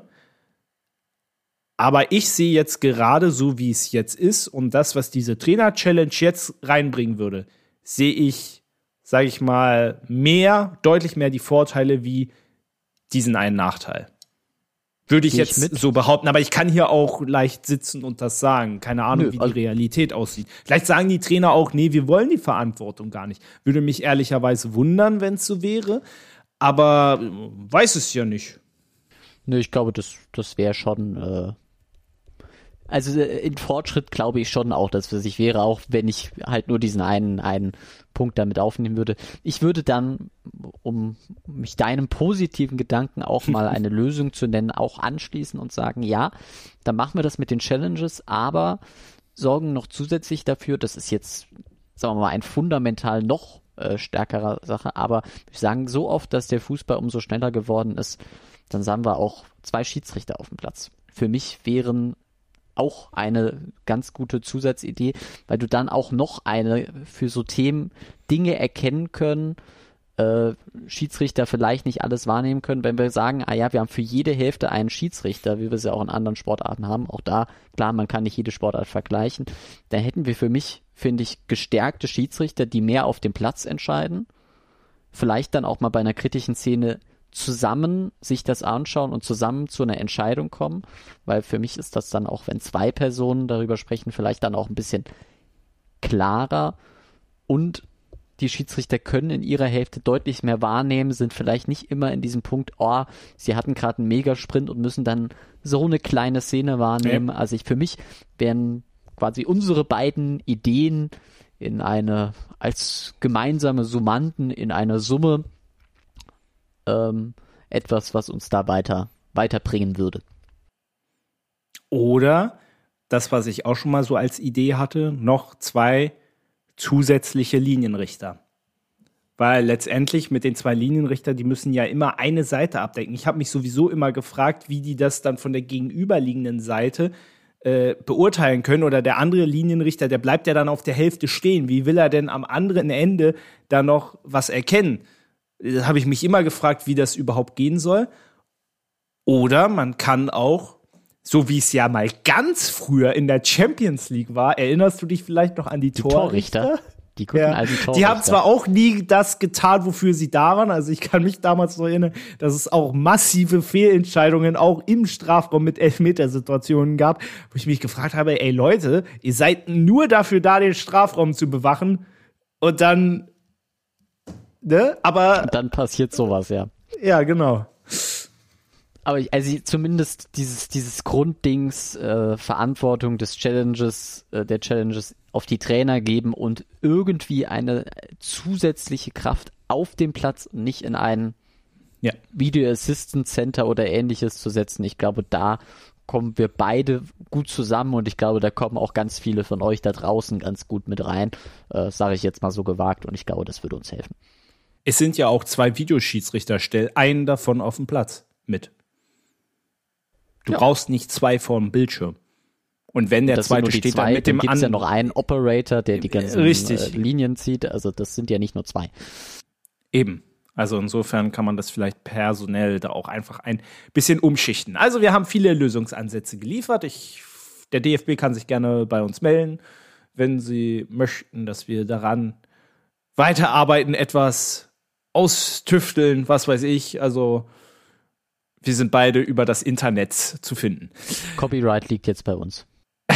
A: Aber ich sehe jetzt gerade so, wie es jetzt ist und das, was diese Trainer-Challenge jetzt reinbringen würde, sehe ich, sage ich mal, mehr, deutlich mehr die Vorteile wie diesen einen Nachteil. Würde ich jetzt so behaupten, aber ich kann hier auch leicht sitzen und das sagen. Keine Ahnung, Nö, wie die also Realität aussieht. Vielleicht sagen die Trainer auch, nee, wir wollen die Verantwortung gar nicht. Würde mich ehrlicherweise wundern, wenn es so wäre, aber weiß es ja nicht.
B: Nö, ich glaube, das, das wäre schon, äh also in Fortschritt glaube ich schon auch, dass es sich wäre, auch wenn ich halt nur diesen einen, einen Punkt damit aufnehmen würde. Ich würde dann, um mich deinem positiven Gedanken auch mal eine Lösung zu nennen, auch anschließen und sagen, ja, dann machen wir das mit den Challenges, aber sorgen noch zusätzlich dafür, das ist jetzt, sagen wir mal, ein fundamental noch äh, stärkerer Sache, aber wir sagen so oft, dass der Fußball umso schneller geworden ist, dann sagen wir auch zwei Schiedsrichter auf dem Platz. Für mich wären auch eine ganz gute Zusatzidee, weil du dann auch noch eine für so Themen Dinge erkennen können, äh, Schiedsrichter vielleicht nicht alles wahrnehmen können, wenn wir sagen, ah ja, wir haben für jede Hälfte einen Schiedsrichter, wie wir es ja auch in anderen Sportarten haben, auch da, klar, man kann nicht jede Sportart vergleichen, dann hätten wir für mich, finde ich, gestärkte Schiedsrichter, die mehr auf dem Platz entscheiden, vielleicht dann auch mal bei einer kritischen Szene zusammen sich das anschauen und zusammen zu einer Entscheidung kommen, weil für mich ist das dann auch, wenn zwei Personen darüber sprechen, vielleicht dann auch ein bisschen klarer und die Schiedsrichter können in ihrer Hälfte deutlich mehr wahrnehmen, sind vielleicht nicht immer in diesem Punkt, oh, sie hatten gerade einen Megasprint und müssen dann so eine kleine Szene wahrnehmen. Ja. Also ich, für mich wären quasi unsere beiden Ideen in eine, als gemeinsame Summanden in einer Summe ähm, etwas, was uns da weiter, weiterbringen würde.
A: Oder das, was ich auch schon mal so als Idee hatte, noch zwei zusätzliche Linienrichter. Weil letztendlich mit den zwei Linienrichtern, die müssen ja immer eine Seite abdecken. Ich habe mich sowieso immer gefragt, wie die das dann von der gegenüberliegenden Seite äh, beurteilen können. Oder der andere Linienrichter, der bleibt ja dann auf der Hälfte stehen. Wie will er denn am anderen Ende da noch was erkennen? Da habe ich mich immer gefragt, wie das überhaupt gehen soll. Oder man kann auch, so wie es ja mal ganz früher in der Champions League war, erinnerst du dich vielleicht noch an die, die Torrichter? Torrichter?
B: Die gucken
A: ja.
B: also Torrichter.
A: Die haben zwar auch nie das getan, wofür sie da waren. Also ich kann mich damals noch erinnern, dass es auch massive Fehlentscheidungen auch im Strafraum mit Elfmetersituationen gab, wo ich mich gefragt habe, ey Leute, ihr seid nur dafür da, den Strafraum zu bewachen und dann, ne, aber.
B: Und dann passiert sowas, ja.
A: Ja, genau.
B: Aber also zumindest dieses, dieses Grunddings, äh, Verantwortung des Challenges, äh, der Challenges auf die Trainer geben und irgendwie eine zusätzliche Kraft auf dem Platz und nicht in ein ja. Video Assistant Center oder ähnliches zu setzen. Ich glaube, da kommen wir beide gut zusammen und ich glaube, da kommen auch ganz viele von euch da draußen ganz gut mit rein. Äh, sage ich jetzt mal so gewagt und ich glaube, das würde uns helfen.
A: Es sind ja auch zwei Videoschiedsrichter, stell einen davon auf den Platz mit. Du ja. brauchst nicht zwei vor dem Bildschirm. Und wenn der
B: das
A: zweite steht zwei, dann mit dem
B: anderen. Dann gibt's ja noch einen Operator, der die ganzen
A: Richtig.
B: Äh, Linien zieht. Also das sind ja nicht nur zwei.
A: Eben. Also insofern kann man das vielleicht personell da auch einfach ein bisschen umschichten. Also wir haben viele Lösungsansätze geliefert. Ich, der D F B kann sich gerne bei uns melden, wenn sie möchten, dass wir daran weiterarbeiten, etwas austüfteln, was weiß ich. Also wir sind beide über das Internet zu finden.
B: Copyright liegt jetzt bei uns.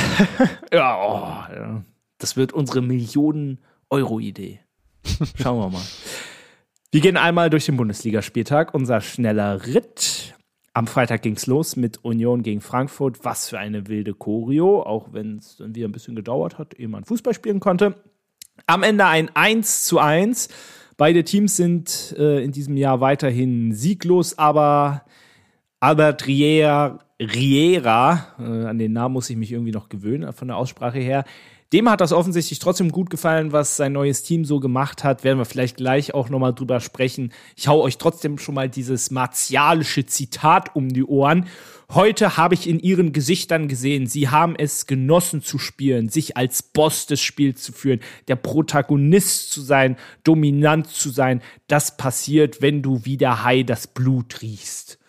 A: ja, oh, ja, das wird unsere Millionen-Euro-Idee. Schauen wir mal. Wir gehen einmal durch den Bundesligaspieltag. Unser schneller Ritt. Am Freitag ging's los mit Union gegen Frankfurt. Was für eine wilde Choreo, auch wenn es dann wieder ein bisschen gedauert hat, ehe man Fußball spielen konnte. Am Ende ein eins zu eins. Beide Teams sind äh, in diesem Jahr weiterhin sieglos, aber Albert Riera, Riera äh, an den Namen muss ich mich irgendwie noch gewöhnen, von der Aussprache her, dem hat das offensichtlich trotzdem gut gefallen, was sein neues Team so gemacht hat. Werden wir vielleicht gleich auch nochmal drüber sprechen. Ich hau euch trotzdem schon mal dieses martialische Zitat um die Ohren. Heute habe ich in ihren Gesichtern gesehen, sie haben es genossen zu spielen, sich als Boss des Spiels zu führen, der Protagonist zu sein, dominant zu sein. Das passiert, wenn du wie der Hai das Blut riechst.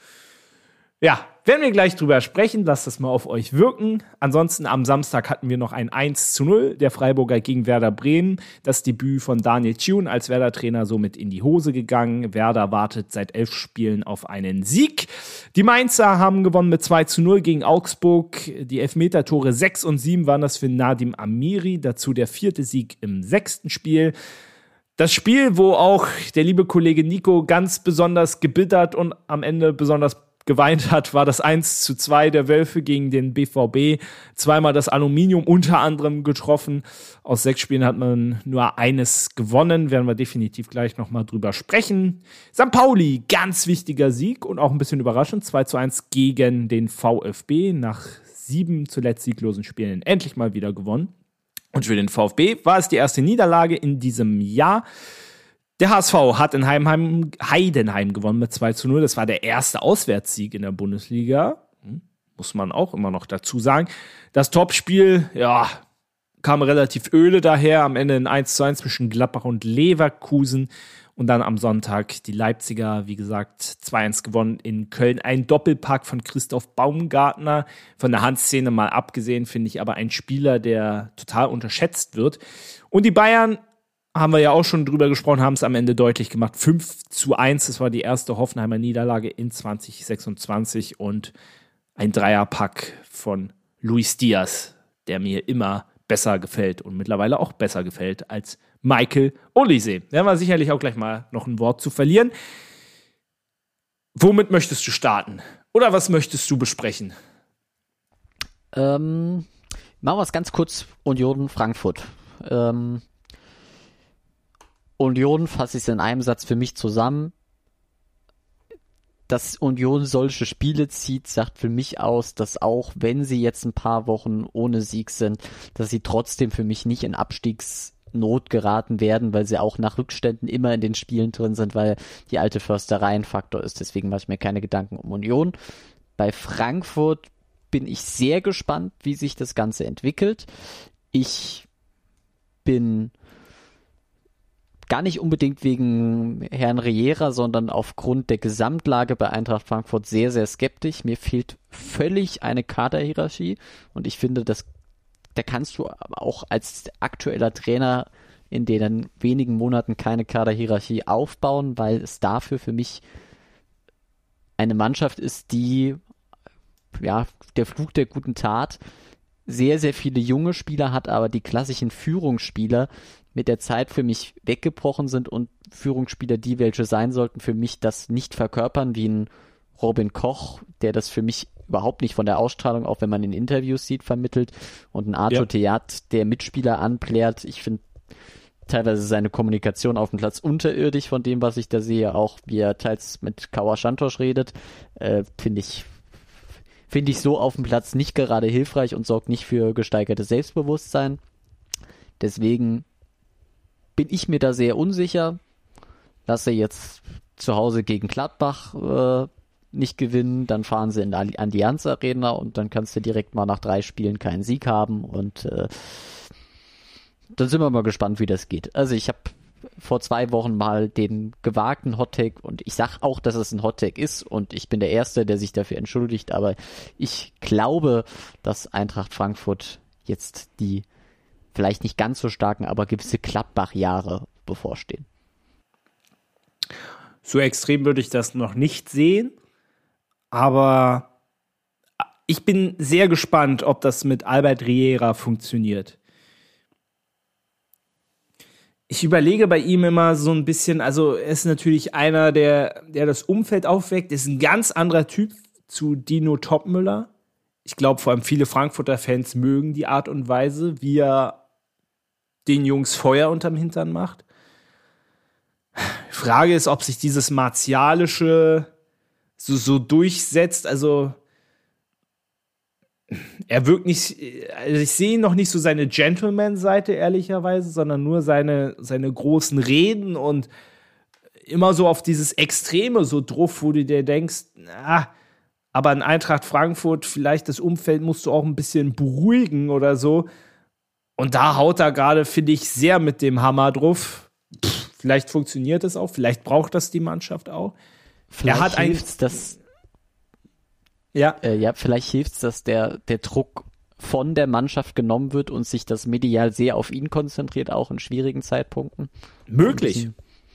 A: Ja, werden wir gleich drüber sprechen, lasst das mal auf euch wirken. Ansonsten am Samstag hatten wir noch ein eins zu null der Freiburger gegen Werder Bremen. Das Debüt von Daniel Thune als Werder-Trainer somit in die Hose gegangen. Werder wartet seit elf Spielen auf einen Sieg. Die Mainzer haben gewonnen mit zwei zu null gegen Augsburg. Die Elfmeter-Tore sechs und sieben waren das für Nadim Amiri. Dazu der vierte Sieg im sechsten Spiel. Das Spiel, wo auch der liebe Kollege Nico ganz besonders gebittert und am Ende besonders geweint hat, war das eins zu zwei der Wölfe gegen den B V B. Zweimal das Aluminium unter anderem getroffen. Aus sechs Spielen hat man nur eines gewonnen. Werden wir definitiv gleich nochmal drüber sprechen. Sankt Pauli, ganz wichtiger Sieg und auch ein bisschen überraschend. zwei zu eins gegen den VfB. Nach sieben zuletzt sieglosen Spielen endlich mal wieder gewonnen. Und für den VfB war es die erste Niederlage in diesem Jahr. Der H S V hat in Heidenheim, Heidenheim gewonnen mit zwei zu null. Das war der erste Auswärtssieg in der Bundesliga. Muss man auch immer noch dazu sagen. Das Topspiel, ja, kam relativ öde daher. Am Ende ein eins zu eins zwischen Gladbach und Leverkusen. Und dann am Sonntag die Leipziger, wie gesagt, zwei eins gewonnen in Köln. Ein Doppelpack von Christoph Baumgartner. Von der Handszene mal abgesehen, finde ich aber ein Spieler, der total unterschätzt wird. Und die Bayern, haben wir ja auch schon drüber gesprochen, haben es am Ende deutlich gemacht. fünf zu eins, das war die erste Hoffenheimer Niederlage in zwanzig sechsundzwanzig und ein Dreierpack von Luis Diaz, der mir immer besser gefällt und mittlerweile auch besser gefällt als Michael Olise. Da werden wir sicherlich auch gleich mal noch ein Wort zu verlieren. Womit möchtest du starten? Oder was möchtest du besprechen?
B: Ähm, machen wir es ganz kurz. Union Frankfurt. Ähm, Union, fasse ich es in einem Satz für mich zusammen, dass Union solche Spiele zieht, sagt für mich aus, dass auch wenn sie jetzt ein paar Wochen ohne Sieg sind, dass sie trotzdem für mich nicht in Abstiegsnot geraten werden, weil sie auch nach Rückständen immer in den Spielen drin sind, weil die alte Försterei ein Faktor ist. Deswegen mache ich mir keine Gedanken um Union. Bei Frankfurt bin ich sehr gespannt, wie sich das Ganze entwickelt. Ich bin gar nicht unbedingt wegen Herrn Riera, sondern aufgrund der Gesamtlage bei Eintracht Frankfurt sehr, sehr skeptisch. Mir fehlt völlig eine Kaderhierarchie und ich finde, das, da kannst du aber auch als aktueller Trainer in den wenigen Monaten keine Kaderhierarchie aufbauen, weil es dafür für mich eine Mannschaft ist, die, ja, der Fluch der guten Tat, sehr, sehr viele junge Spieler hat, aber die klassischen Führungsspieler mit der Zeit für mich weggebrochen sind und Führungsspieler, die welche sein sollten, für mich das nicht verkörpern, wie ein Robin Koch, der das für mich überhaupt nicht von der Ausstrahlung, auch wenn man in Interviews sieht, vermittelt, und ein Arthur ja. Theat, der Mitspieler anplärt. Ich finde teilweise seine Kommunikation auf dem Platz unterirdisch von dem, was ich da sehe, auch wie er teils mit Kawa Santos redet, äh, finde ich finde ich so auf dem Platz nicht gerade hilfreich und sorgt nicht für gesteigertes Selbstbewusstsein. Deswegen bin ich mir da sehr unsicher. Lasse jetzt zu Hause gegen Gladbach äh, nicht gewinnen, dann fahren sie in die Allianz Arena und dann kannst du direkt mal nach drei Spielen keinen Sieg haben und äh, dann sind wir mal gespannt, wie das geht. Also ich habe vor zwei Wochen mal den gewagten Hottake und ich sag auch, dass es ein Hottake ist und ich bin der Erste, der sich dafür entschuldigt, aber ich glaube, dass Eintracht Frankfurt jetzt die vielleicht nicht ganz so starken, aber gewisse Gladbach-Jahre bevorstehen.
A: So extrem würde ich das noch nicht sehen, aber ich bin sehr gespannt, ob das mit Albert Riera funktioniert. Ich überlege bei ihm immer so ein bisschen, also er ist natürlich einer, der, der das Umfeld aufweckt, ist ein ganz anderer Typ zu Dino Topmüller. Ich glaube, vor allem viele Frankfurter Fans mögen die Art und Weise, wie er den Jungs Feuer unterm Hintern macht. Die Frage ist, ob sich dieses Martialische so, so durchsetzt. Also er wirkt nicht, also ich sehe noch nicht so seine Gentleman-Seite, ehrlicherweise, sondern nur seine, seine großen Reden und immer so auf dieses Extreme so drauf, wo du dir denkst, ah, aber in Eintracht Frankfurt, vielleicht das Umfeld musst du auch ein bisschen beruhigen oder so. Und da haut er gerade, finde ich, sehr mit dem Hammer drauf. Pff, vielleicht funktioniert es auch, vielleicht braucht das die Mannschaft auch.
B: Vielleicht
A: er hat
B: hilft's, dass
A: ja.
B: Äh, ja, vielleicht hilft es, dass der, der Druck von der Mannschaft genommen wird und sich das medial sehr auf ihn konzentriert, auch in schwierigen Zeitpunkten.
A: Möglich.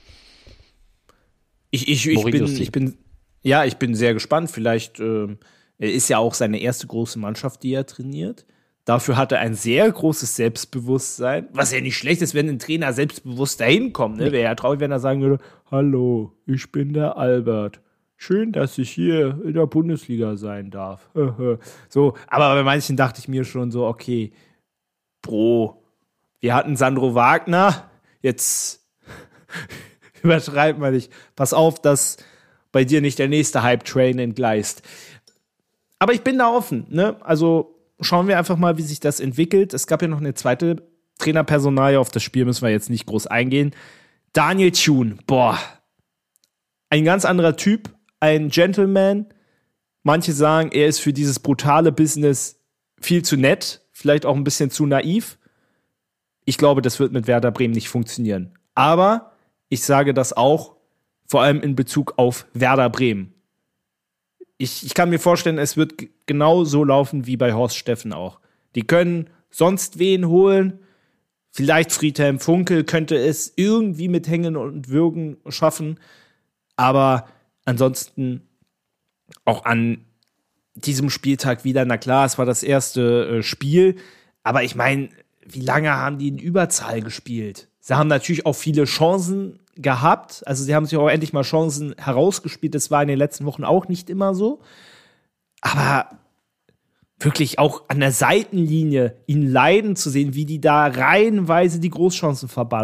A: Ich, ich, ich, bin, ich bin, ja, ich bin sehr gespannt. Vielleicht äh, ist ja auch seine erste große Mannschaft, die er trainiert. Dafür hat er ein sehr großes Selbstbewusstsein, was ja nicht schlecht ist, wenn ein Trainer selbstbewusst dahin kommt. Ne? Wäre ja traurig, wenn er sagen würde, hallo, ich bin der Albert. Schön, dass ich hier in der Bundesliga sein darf. So, aber bei manchen dachte ich mir schon so, okay, Bro, wir hatten Sandro Wagner, jetzt übertreibt man nicht. Pass auf, dass bei dir nicht der nächste Hype-Train entgleist. Aber ich bin da offen, ne? Also schauen wir einfach mal, wie sich das entwickelt. Es gab ja noch eine zweite Trainerpersonalie, auf das Spiel müssen wir jetzt nicht groß eingehen. Daniel Thune, boah, ein ganz anderer Typ. Ein Gentleman. Manche sagen, er ist für dieses brutale Business viel zu nett, vielleicht auch ein bisschen zu naiv. Ich glaube, das wird mit Werder Bremen nicht funktionieren. Aber ich sage das auch, vor allem in Bezug auf Werder Bremen. Ich, ich kann mir vorstellen, es wird g- genau so laufen wie bei Horst Steffen auch. Die können sonst wen holen. Vielleicht Friedhelm Funkel könnte es irgendwie mit Hängen und Würgen schaffen. Aber ansonsten auch an diesem Spieltag wieder, na klar, es war das erste äh, Spiel, aber ich meine, wie lange haben die in Überzahl gespielt? Sie haben natürlich auch viele Chancen gehabt, also sie haben sich auch endlich mal Chancen herausgespielt, das war in den letzten Wochen auch nicht immer so, aber wirklich auch an der Seitenlinie ihn leiden zu sehen, wie die da reihenweise die Großchancen verballern.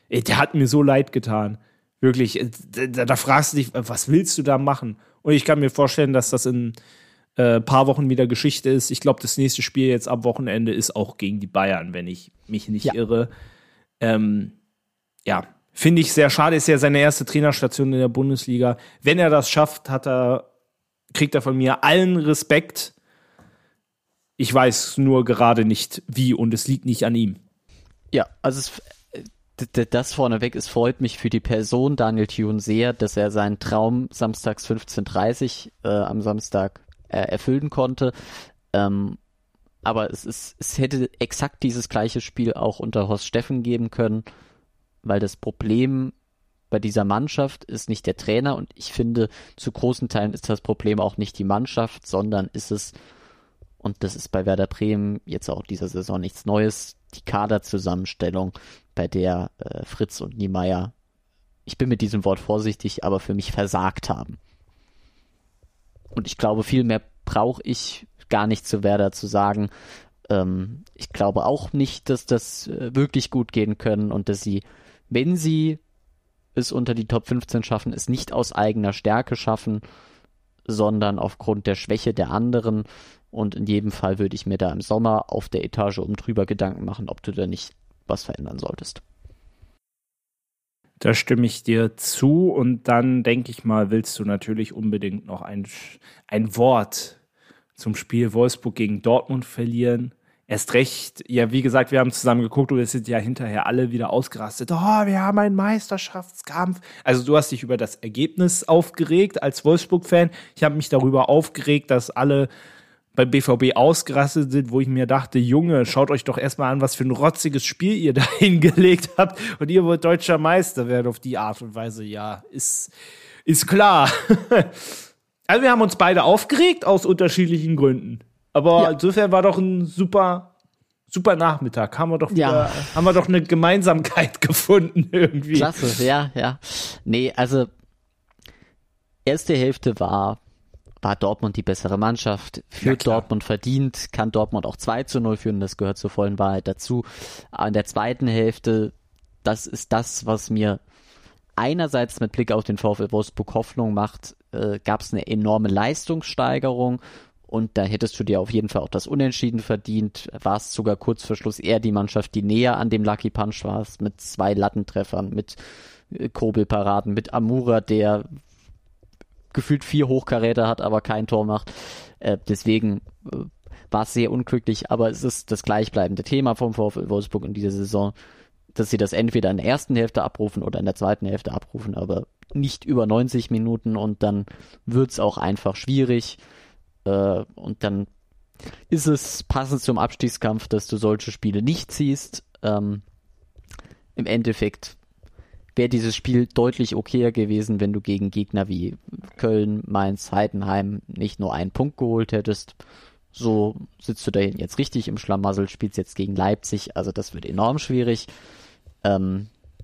A: ey, der hat mir so leid getan. Wirklich, da, da fragst du dich, was willst du da machen? Und ich kann mir vorstellen, dass das in ein äh, paar Wochen wieder Geschichte ist. Ich glaube, das nächste Spiel jetzt am Wochenende ist auch gegen die Bayern, wenn ich mich nicht ja. irre. Ähm, ja, finde ich sehr schade. Ist ja seine erste Trainerstation in der Bundesliga. Wenn er das schafft, hat er, kriegt er von mir allen Respekt. Ich weiß nur gerade nicht, wie, und es liegt nicht an ihm.
B: Ja, also es, das vorneweg, es freut mich für die Person Daniel Thune sehr, dass er seinen Traum samstags fünfzehn Uhr dreißig äh, am Samstag äh, erfüllen konnte. Ähm, aber es, ist, es hätte exakt dieses gleiche Spiel auch unter Horst Steffen geben können, weil das Problem bei dieser Mannschaft ist nicht der Trainer, und ich finde, zu großen Teilen ist das Problem auch nicht die Mannschaft, sondern ist es, und das ist bei Werder Bremen jetzt auch dieser Saison nichts Neues, die Kaderzusammenstellung, bei der äh, Fritz und Niemeyer, ich bin mit diesem Wort vorsichtig, aber für mich versagt haben. Und ich glaube, viel mehr brauche ich gar nicht zu Werder zu sagen. Ähm, ich glaube auch nicht, dass das äh, wirklich gut gehen können und dass sie, wenn sie es unter die Top fünfzehn schaffen, es nicht aus eigener Stärke schaffen, sondern aufgrund der Schwäche der anderen. Und in jedem Fall würde ich mir da im Sommer auf der Etage oben drüber Gedanken machen, ob du da nicht was verändern solltest.
A: Da stimme ich dir zu, und dann denke ich mal, willst du natürlich unbedingt noch ein, ein Wort zum Spiel Wolfsburg gegen Dortmund verlieren. Erst recht, ja, wie gesagt, wir haben zusammen geguckt und es sind ja hinterher alle wieder ausgerastet. Oh, wir haben einen Meisterschaftskampf. Also du hast dich über das Ergebnis aufgeregt als Wolfsburg-Fan. Ich habe mich darüber aufgeregt, dass alle beim B V B ausgerastet sind, wo ich mir dachte, Junge, schaut euch doch erstmal an, was für ein rotziges Spiel ihr da hingelegt habt, und ihr wollt deutscher Meister werden auf die Art und Weise. Ja, ist, ist klar. Also wir haben uns beide aufgeregt aus unterschiedlichen Gründen. Aber ja. Insofern war doch ein super, super Nachmittag. Haben wir doch wieder, ja. haben wir doch eine Gemeinsamkeit gefunden irgendwie.
B: Klasse, ja, ja. Nee, also erste Hälfte war war Dortmund die bessere Mannschaft, führt ja, Dortmund verdient, kann Dortmund auch zwei zu null führen, das gehört zur vollen Wahrheit dazu. Aber in der zweiten Hälfte, das ist das, was mir einerseits mit Blick auf den VfL Wolfsburg Hoffnung macht, äh, gab es eine enorme Leistungssteigerung, und da hättest du dir auf jeden Fall auch das Unentschieden verdient, warst sogar kurz vor Schluss eher die Mannschaft, die näher an dem Lucky Punch war, mit zwei Lattentreffern, mit äh, Kobel-Paraden, mit Amura, der gefühlt vier Hochkaräter hat, aber kein Tor macht. Äh, deswegen äh, war es sehr unglücklich, aber es ist das gleichbleibende Thema vom VfL Wolfsburg in dieser Saison, dass sie das entweder in der ersten Hälfte abrufen oder in der zweiten Hälfte abrufen, aber nicht über neunzig Minuten, und dann wird es auch einfach schwierig. Äh, und dann ist es passend zum Abstiegskampf, dass du solche Spiele nicht ziehst. Ähm, im Endeffekt wäre dieses Spiel deutlich okayer gewesen, wenn du gegen Gegner wie Köln, Mainz, Heidenheim nicht nur einen Punkt geholt hättest. So sitzt du da jetzt richtig im Schlamassel, spielst jetzt gegen Leipzig, also das wird enorm schwierig. Ähm,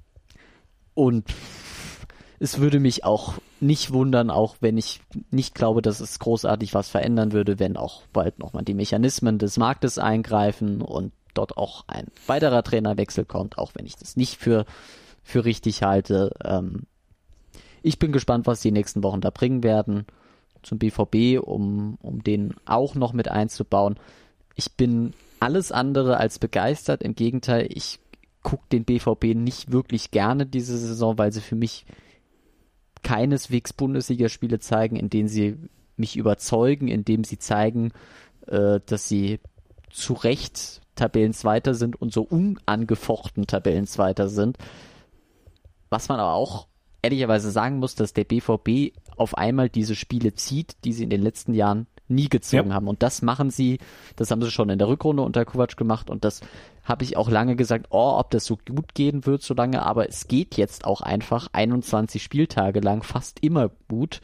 B: und es würde mich auch nicht wundern, auch wenn ich nicht glaube, dass es großartig was verändern würde, wenn auch bald nochmal die Mechanismen des Marktes eingreifen und dort auch ein weiterer Trainerwechsel kommt, auch wenn ich das nicht für für richtig halte. Ähm, ich bin gespannt, was die nächsten Wochen da bringen werden zum B V B, um, um den auch noch mit einzubauen. Ich bin alles andere als begeistert. Im Gegenteil, ich gucke den B V B nicht wirklich gerne diese Saison, weil sie für mich keineswegs Bundesligaspiele zeigen, in denen sie mich überzeugen, in denen sie zeigen, äh, dass sie zu Recht Tabellenzweiter sind und so unangefochten Tabellenzweiter sind. Was man aber auch ehrlicherweise sagen muss, dass der B V B auf einmal diese Spiele zieht, die sie in den letzten Jahren nie gezogen ja. haben. Und das machen sie, das haben sie schon in der Rückrunde unter Kovac gemacht, und das habe ich auch lange gesagt, oh, ob das so gut gehen wird so lange, aber es geht jetzt auch einfach einundzwanzig Spieltage lang fast immer gut.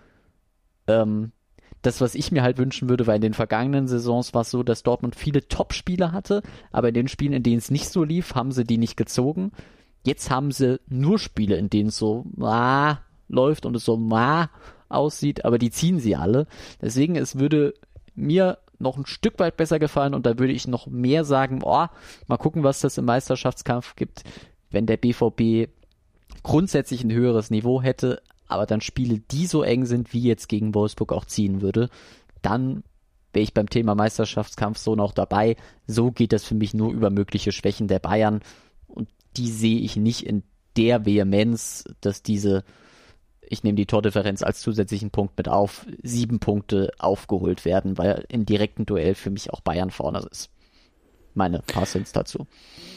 B: Ähm, das, was ich mir halt wünschen würde, weil in den vergangenen Saisons war es so, dass Dortmund viele Top-Spieler hatte, aber in den Spielen, in denen es nicht so lief, haben sie die nicht gezogen. Jetzt haben sie nur Spiele, in denen es so ah, läuft und es so ah, aussieht, aber die ziehen sie alle. Deswegen, es würde mir noch ein Stück weit besser gefallen, und da würde ich noch mehr sagen, oh, mal gucken, was das im Meisterschaftskampf gibt, wenn der B V B grundsätzlich ein höheres Niveau hätte, aber dann Spiele, die so eng sind, wie jetzt gegen Wolfsburg auch ziehen würde, dann wäre ich beim Thema Meisterschaftskampf so noch dabei. So geht das für mich nur über mögliche Schwächen der Bayern und die sehe ich nicht in der Vehemenz, dass diese, ich nehme die Tordifferenz als zusätzlichen Punkt mit auf, sieben Punkte aufgeholt werden, weil im direkten Duell für mich auch Bayern vorne ist. Meine paar Cents dazu.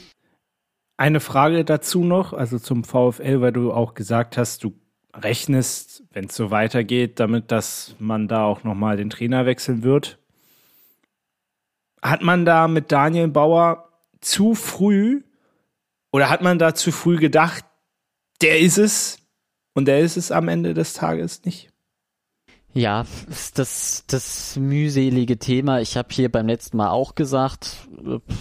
A: Eine Frage dazu noch, also zum VfL, weil du auch gesagt hast, du rechnest, wenn es so weitergeht, damit, dass man da auch nochmal den Trainer wechseln wird. Hat man da mit Daniel Bauer zu früh oder hat man da zu früh gedacht, der ist es und der ist es am Ende des Tages nicht?
B: Ja, das, das mühselige Thema. Ich habe hier beim letzten Mal auch gesagt,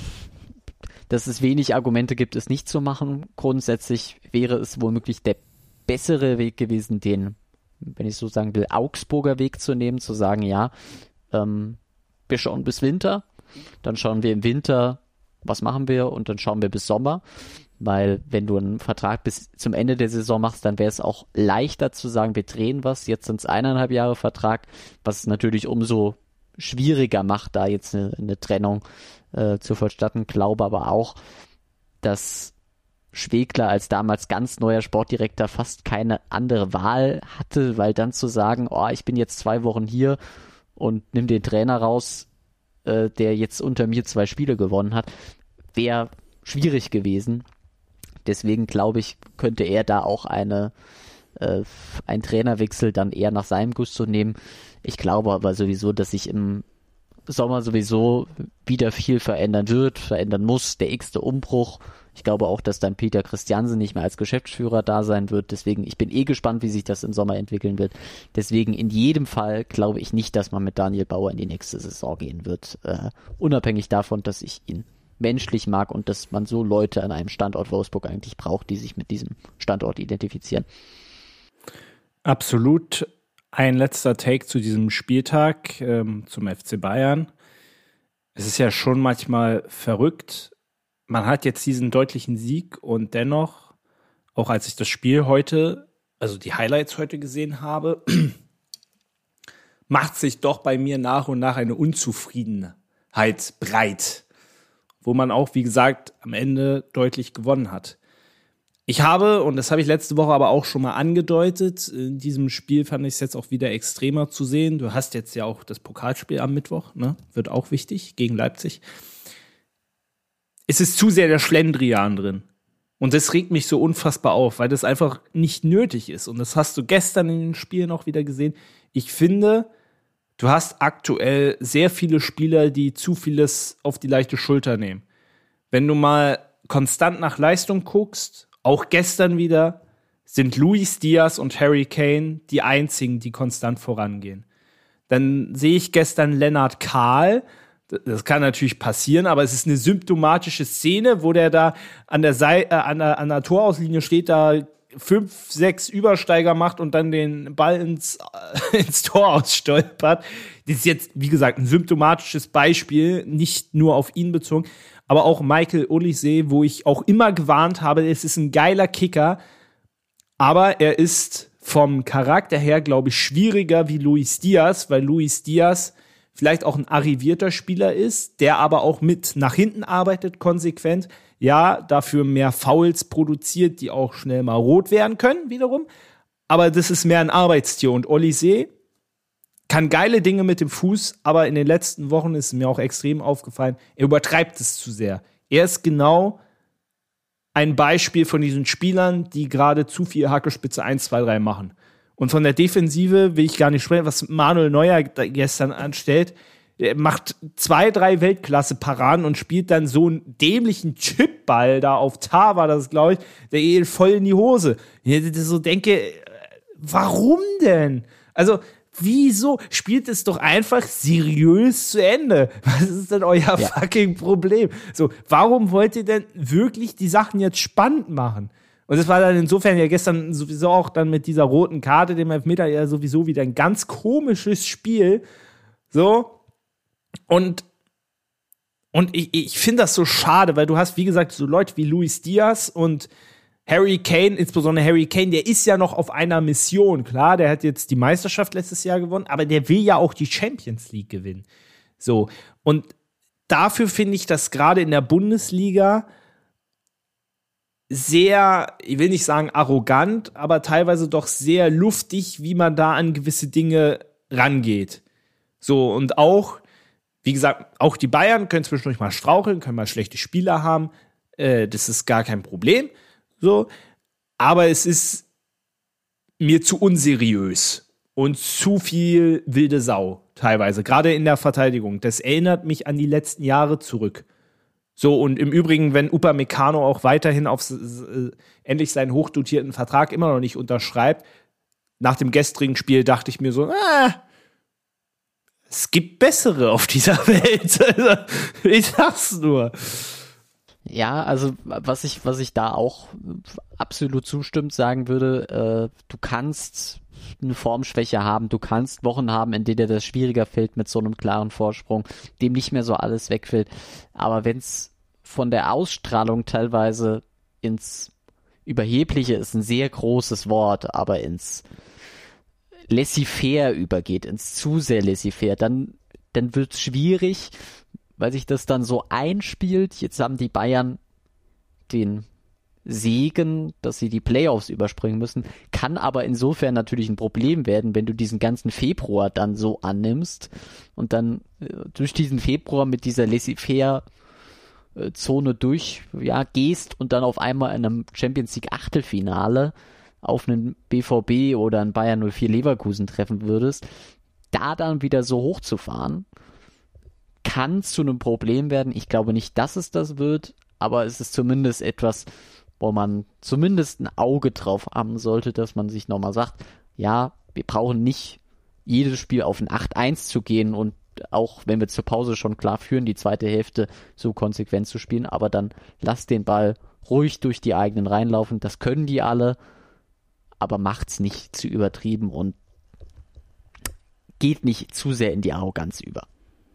B: dass es wenig Argumente gibt, es nicht zu machen. Grundsätzlich wäre es womöglich der bessere Weg gewesen, den, wenn ich so sagen will, Augsburger Weg zu nehmen, zu sagen, ja, ähm, wir schauen bis Winter, dann schauen wir im Winter, was machen wir und dann schauen wir bis Sommer, weil wenn du einen Vertrag bis zum Ende der Saison machst, dann wäre es auch leichter zu sagen, wir drehen was, jetzt sind es eineinhalb Jahre Vertrag, was es natürlich umso schwieriger macht, da jetzt eine, eine Trennung äh, zu vollstatten, glaube aber auch, dass Schwegler als damals ganz neuer Sportdirektor fast keine andere Wahl hatte, weil dann zu sagen, oh, ich bin jetzt zwei Wochen hier und nimm den Trainer raus, äh, der jetzt unter mir zwei Spiele gewonnen hat, wäre schwierig gewesen. Deswegen glaube ich, könnte er da auch eine äh, einen Trainerwechsel dann eher nach seinem Gusto nehmen. Ich glaube aber sowieso, dass sich im Sommer sowieso wieder viel verändern wird, verändern muss, der x-te Umbruch. Ich glaube auch, dass dann Peter Christiansen nicht mehr als Geschäftsführer da sein wird. Deswegen, ich bin eh gespannt, wie sich das im Sommer entwickeln wird. Deswegen in jedem Fall glaube ich nicht, dass man mit Daniel Bauer in die nächste Saison gehen wird. Uh, unabhängig davon, dass ich ihn menschlich mag und dass man so Leute an einem Standort Wolfsburg eigentlich braucht, die sich mit diesem Standort identifizieren.
A: Absolut. Ein letzter Take zu diesem Spieltag, ähm, zum F C Bayern. Es ist ja schon manchmal verrückt. Man hat jetzt diesen deutlichen Sieg und dennoch, auch als ich das Spiel heute, also die Highlights heute gesehen habe, macht sich doch bei mir nach und nach eine Unzufriedenheit breit, wo man auch, wie gesagt, am Ende deutlich gewonnen hat. Ich habe, und das habe ich letzte Woche aber auch schon mal angedeutet, in diesem Spiel fand ich es jetzt auch wieder extremer zu sehen. Du hast jetzt ja auch das Pokalspiel am Mittwoch, ne? Wird auch wichtig, gegen Leipzig. Es ist zu sehr der Schlendrian drin. Und das regt mich so unfassbar auf, weil das einfach nicht nötig ist. Und das hast du gestern in den Spielen auch wieder gesehen. Ich finde, du hast aktuell sehr viele Spieler, die zu vieles auf die leichte Schulter nehmen. Wenn du mal konstant nach Leistung guckst, auch gestern wieder, sind Luis Diaz und Harry Kane die einzigen, die konstant vorangehen. Dann sehe ich gestern Lennart Kahl. Das kann natürlich passieren, aber es ist eine symptomatische Szene, wo der da an der, Seite, äh, an der, an der Torauslinie steht, da fünf, sechs Übersteiger macht und dann den Ball ins, äh, ins Tor ausstolpert. Das ist jetzt, wie gesagt, ein symptomatisches Beispiel, nicht nur auf ihn bezogen, aber auch Michael Olise, wo ich auch immer gewarnt habe, es ist ein geiler Kicker, aber er ist vom Charakter her, glaube ich, schwieriger wie Luis Diaz, weil Luis Diaz vielleicht auch ein arrivierter Spieler ist, der aber auch mit nach hinten arbeitet, konsequent. Ja, dafür mehr Fouls produziert, die auch schnell mal rot werden können, wiederum. Aber das ist mehr ein Arbeitstier. Und Olise kann geile Dinge mit dem Fuß, aber in den letzten Wochen ist mir auch extrem aufgefallen, er übertreibt es zu sehr. Er ist genau ein Beispiel von diesen Spielern, die gerade zu viel Hackespitze eins, zwei, drei machen. Und von der Defensive will ich gar nicht sprechen, was Manuel Neuer gestern anstellt. Er macht zwei, drei Weltklasse-Paraden und spielt dann so einen dämlichen Chipball da auf Tar, war das, glaube ich, der geht voll in die Hose. Ich so denke, warum denn? Also, wieso? Spielt es doch einfach seriös zu Ende. Was ist denn euer ja. fucking Problem? So, warum wollt ihr denn wirklich die Sachen jetzt spannend machen? Und das war dann insofern ja gestern sowieso auch dann mit dieser roten Karte, dem Elfmeter, ja sowieso wieder ein ganz komisches Spiel. So. Und Und ich, ich finde das so schade, weil du hast, wie gesagt, so Leute wie Luis Diaz und Harry Kane, insbesondere Harry Kane, der ist ja noch auf einer Mission. Klar, der hat jetzt die Meisterschaft letztes Jahr gewonnen, aber der will ja auch die Champions League gewinnen. So, und dafür finde ich das gerade in der Bundesliga sehr, ich will nicht sagen arrogant, aber teilweise doch sehr luftig, wie man da an gewisse Dinge rangeht. So, und auch, wie gesagt, auch die Bayern können zwischendurch mal straucheln, können mal schlechte Spieler haben. Äh, das ist gar kein Problem. So, aber es ist mir zu unseriös und zu viel wilde Sau teilweise, gerade in der Verteidigung. Das erinnert mich an die letzten Jahre zurück. So, und im Übrigen, wenn Upamecano auch weiterhin auf äh, endlich seinen hochdotierten Vertrag immer noch nicht unterschreibt, nach dem gestrigen Spiel dachte ich mir so, ah, es gibt bessere auf dieser Welt. Also, ich sag's nur.
B: Ja, also was ich, was ich da auch absolut zustimmt sagen würde, äh, du kannst eine Formschwäche haben, du kannst Wochen haben, in denen dir das schwieriger fällt mit so einem klaren Vorsprung, dem nicht mehr so alles wegfällt. Aber wenn es von der Ausstrahlung teilweise ins Überhebliche ist ein sehr großes Wort, aber ins laissez-faire übergeht, ins zu sehr laissez-faire, dann, dann wird es schwierig, weil sich das dann so einspielt. Jetzt haben die Bayern den Segen, dass sie die Playoffs überspringen müssen, kann aber insofern natürlich ein Problem werden, wenn du diesen ganzen Februar dann so annimmst und dann äh, durch diesen Februar mit dieser laissez-faire äh, Zone durch, ja, gehst und dann auf einmal in einem Champions League Achtelfinale auf einen B V B oder einen Bayern null vier Leverkusen treffen würdest, da dann wieder so hochzufahren, kann zu einem Problem werden. Ich glaube nicht, dass es das wird, aber es ist zumindest etwas, wo man zumindest ein Auge drauf haben sollte, dass man sich nochmal sagt, ja, wir brauchen nicht jedes Spiel auf ein acht eins zu gehen und auch wenn wir zur Pause schon klar führen, die zweite Hälfte so konsequent zu spielen, aber dann lasst den Ball ruhig durch die eigenen Reihen laufen. Das können die alle, aber macht's nicht zu übertrieben und geht nicht zu sehr in die Arroganz über.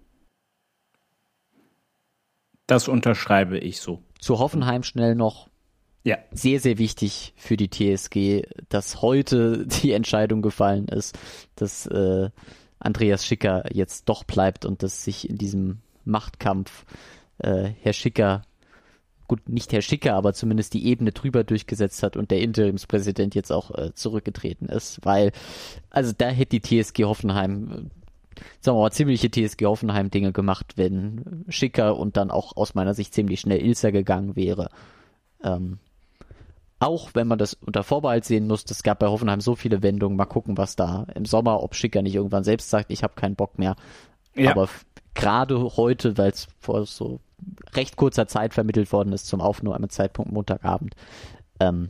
A: Das unterschreibe ich so.
B: Zu Hoffenheim schnell noch.
A: Ja.
B: Sehr, sehr wichtig für die T S G, dass heute die Entscheidung gefallen ist, dass äh, Andreas Schicker jetzt doch bleibt und dass sich in diesem Machtkampf äh, Herr Schicker, gut, nicht Herr Schicker, aber zumindest die Ebene drüber durchgesetzt hat und der Interimspräsident jetzt auch äh, zurückgetreten ist, weil, also da hätte die T S G Hoffenheim sagen wir mal, ziemliche T S G Hoffenheim-Dinge gemacht, wenn Schicker und dann auch aus meiner Sicht ziemlich schnell Ilzer gegangen wäre. Ähm, auch wenn man das unter Vorbehalt sehen muss, es gab bei Hoffenheim so viele Wendungen, mal gucken, was da im Sommer, ob Schicker nicht irgendwann selbst sagt, ich habe keinen Bock mehr. Ja. Aber f- gerade heute, weil es vor so recht kurzer Zeit vermittelt worden ist zum Aufnahmezeitpunkt Montagabend, ähm,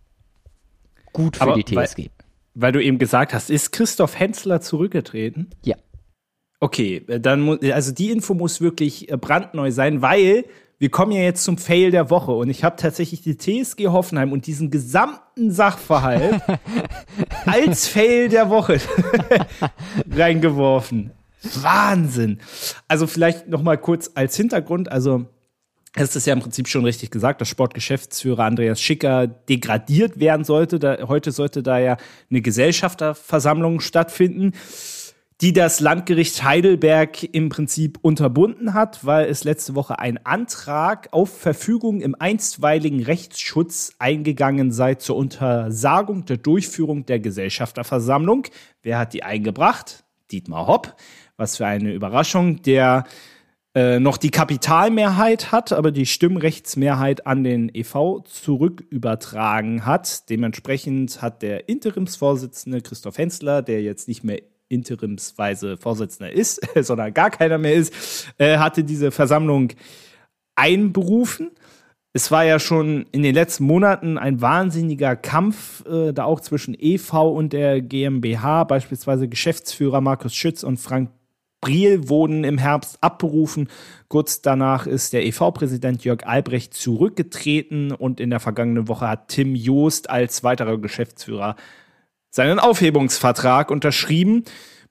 B: gut für
A: Aber
B: die T S G.
A: Weil, weil du eben gesagt hast, ist Christoph Hensler zurückgetreten?
B: Ja.
A: Okay, dann muss, also die Info muss wirklich brandneu sein, weil wir kommen ja jetzt zum Fail der Woche und ich habe tatsächlich die T S G Hoffenheim und diesen gesamten Sachverhalt als Fail der Woche reingeworfen. Wahnsinn. Also vielleicht noch mal kurz als Hintergrund, also es ist ja im Prinzip schon richtig gesagt, dass Sportgeschäftsführer Andreas Schicker degradiert werden sollte. Da, heute sollte da ja eine Gesellschafterversammlung stattfinden, die das Landgericht Heidelberg im Prinzip unterbunden hat, weil es letzte Woche ein Antrag auf Verfügung im einstweiligen Rechtsschutz eingegangen sei zur Untersagung der Durchführung der Gesellschafterversammlung. Wer hat die eingebracht? Dietmar Hopp. Was für eine Überraschung, der äh, noch die Kapitalmehrheit hat, aber die Stimmrechtsmehrheit an den E V zurückübertragen hat. Dementsprechend hat der Interimsvorsitzende Christoph Hensler, der jetzt nicht mehr interimsweise Vorsitzender ist, sondern gar keiner mehr ist, äh, hatte diese Versammlung einberufen. Es war ja schon in den letzten Monaten ein wahnsinniger Kampf, äh, da auch zwischen E V und der GmbH, beispielsweise Geschäftsführer Markus Schütz und Frank Briel wurden im Herbst abberufen. Kurz danach ist der E V-Präsident Jörg Albrecht zurückgetreten und in der vergangenen Woche hat Tim Joost als weiterer Geschäftsführer seinen Aufhebungsvertrag unterschrieben.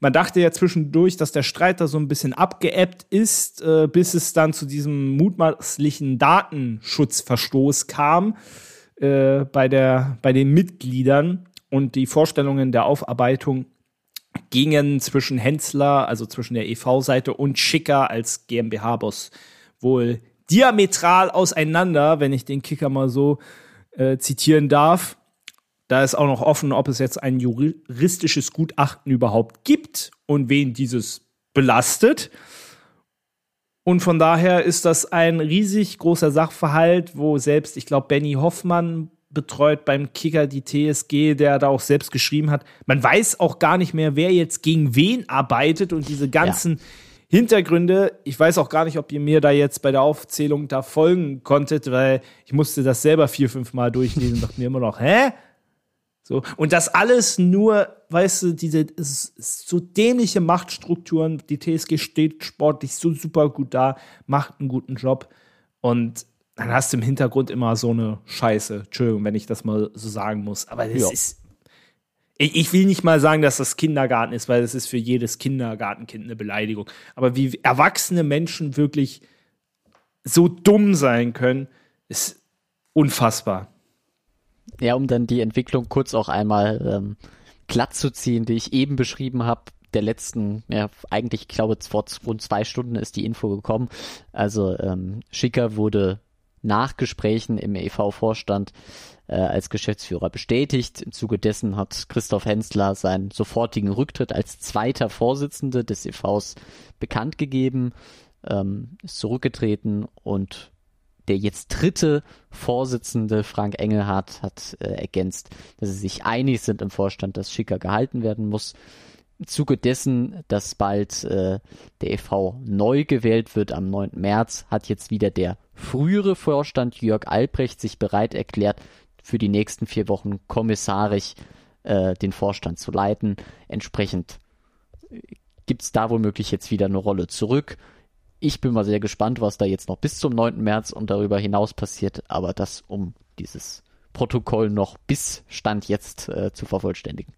A: Man dachte ja zwischendurch, dass der Streit da so ein bisschen abgeebbt ist, äh, bis es dann zu diesem mutmaßlichen Datenschutzverstoß kam äh, bei, der, bei den Mitgliedern. Und die Vorstellungen der Aufarbeitung gingen zwischen Hensler, also zwischen der E V-Seite, und Schicker als GmbH-Boss wohl diametral auseinander, wenn ich den Kicker mal so äh, zitieren darf. Da ist auch noch offen, ob es jetzt ein juristisches Gutachten überhaupt gibt und wen dieses belastet. Und von daher ist das ein riesig großer Sachverhalt, wo selbst, ich glaube, Benny Hoffmann betreut beim Kicker die T S G, der da auch selbst geschrieben hat. Man weiß auch gar nicht mehr, wer jetzt gegen wen arbeitet und diese ganzen ja. Hintergründe. Ich weiß auch gar nicht, ob ihr mir da jetzt bei der Aufzählung da folgen konntet, weil ich musste das selber vier, fünf Mal durchlesen und dachte mir immer noch, hä? So. Und das alles nur, weißt du, diese so dämliche Machtstrukturen. Die T S G steht sportlich so super gut da, macht einen guten Job und dann hast du im Hintergrund immer so eine Scheiße. Entschuldigung, wenn ich das mal so sagen muss. Aber das ja. ist. Ich, ich will nicht mal sagen, dass das Kindergarten ist, weil das ist für jedes Kindergartenkind eine Beleidigung. Aber wie erwachsene Menschen wirklich so dumm sein können, ist unfassbar.
B: Ja, um dann die Entwicklung kurz auch einmal ähm, glatt zu ziehen, die ich eben beschrieben habe. Der letzten, ja, eigentlich, ich glaube, vor rund zwei Stunden ist die Info gekommen. Also ähm, Schicker wurde nach Gesprächen im E V-Vorstand äh, als Geschäftsführer bestätigt. Im Zuge dessen hat Christoph Hensler seinen sofortigen Rücktritt als zweiter Vorsitzender des E Vs bekannt gegeben, ähm, ist zurückgetreten und der jetzt dritte Vorsitzende, Frank Engelhardt, hat äh, ergänzt, dass sie sich einig sind im Vorstand, dass Schicker gehalten werden muss. Im Zuge dessen, dass bald äh, der E V neu gewählt wird am neunten März, hat jetzt wieder der frühere Vorstand Jörg Albrecht sich bereit erklärt, für die nächsten vier Wochen kommissarisch äh, den Vorstand zu leiten. Entsprechend gibt es da womöglich jetzt wieder eine Rolle zurück. Ich bin mal sehr gespannt, was da jetzt noch bis zum neunten März und darüber hinaus passiert, aber das, um dieses Protokoll noch bis Stand jetzt äh, zu vervollständigen.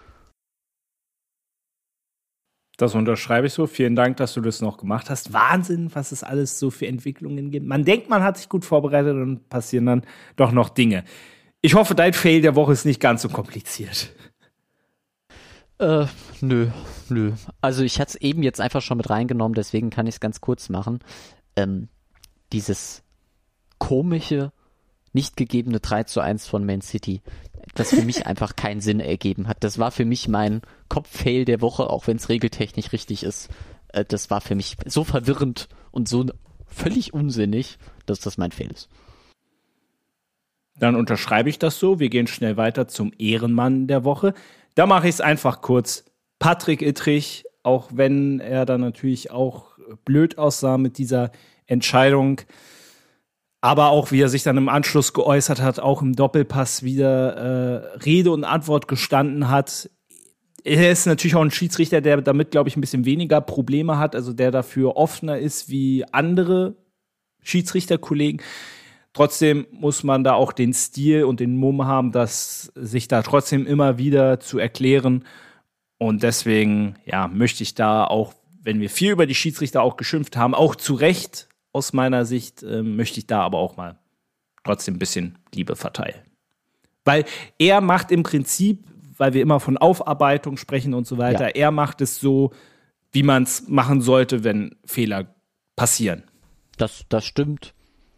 A: Das unterschreibe ich so. Vielen Dank, dass du das noch gemacht hast. Wahnsinn, was es alles so für Entwicklungen gibt. Man denkt, man hat sich gut vorbereitet und passieren dann doch noch Dinge. Ich hoffe, dein Fail der Woche ist nicht ganz so kompliziert.
B: Äh, nö, nö. Also ich hatte es eben jetzt einfach schon mit reingenommen, deswegen kann ich es ganz kurz machen. Ähm, dieses komische, nicht gegebene drei zu eins von Man City, das für mich einfach keinen Sinn ergeben hat. Das war für mich mein Kopf-Fail der Woche, auch wenn es regeltechnisch richtig ist. Äh, das war für mich so verwirrend und so völlig unsinnig, dass das mein Fail ist.
A: Dann unterschreibe ich das so. Wir gehen schnell weiter zum Ehrenmann der Woche. Da mache ich es einfach kurz. Patrick Ittrich, auch wenn er dann natürlich auch blöd aussah mit dieser Entscheidung, aber auch wie er sich dann im Anschluss geäußert hat, auch im Doppelpass wieder äh, Rede und Antwort gestanden hat. Er ist natürlich auch ein Schiedsrichter, der damit, glaube ich, ein bisschen weniger Probleme hat, also der dafür offener ist wie andere Schiedsrichterkollegen. Trotzdem muss man da auch den Stil und den Mumm haben, das sich da trotzdem immer wieder zu erklären. Und deswegen, ja, möchte ich da auch, wenn wir viel über die Schiedsrichter auch geschimpft haben, auch zu Recht aus meiner Sicht, äh, möchte ich da aber auch mal trotzdem ein bisschen Liebe verteilen. Weil er macht im Prinzip, weil wir immer von Aufarbeitung sprechen und so weiter, ja. Er macht es so, wie man es machen sollte, wenn Fehler passieren.
B: Das, das stimmt.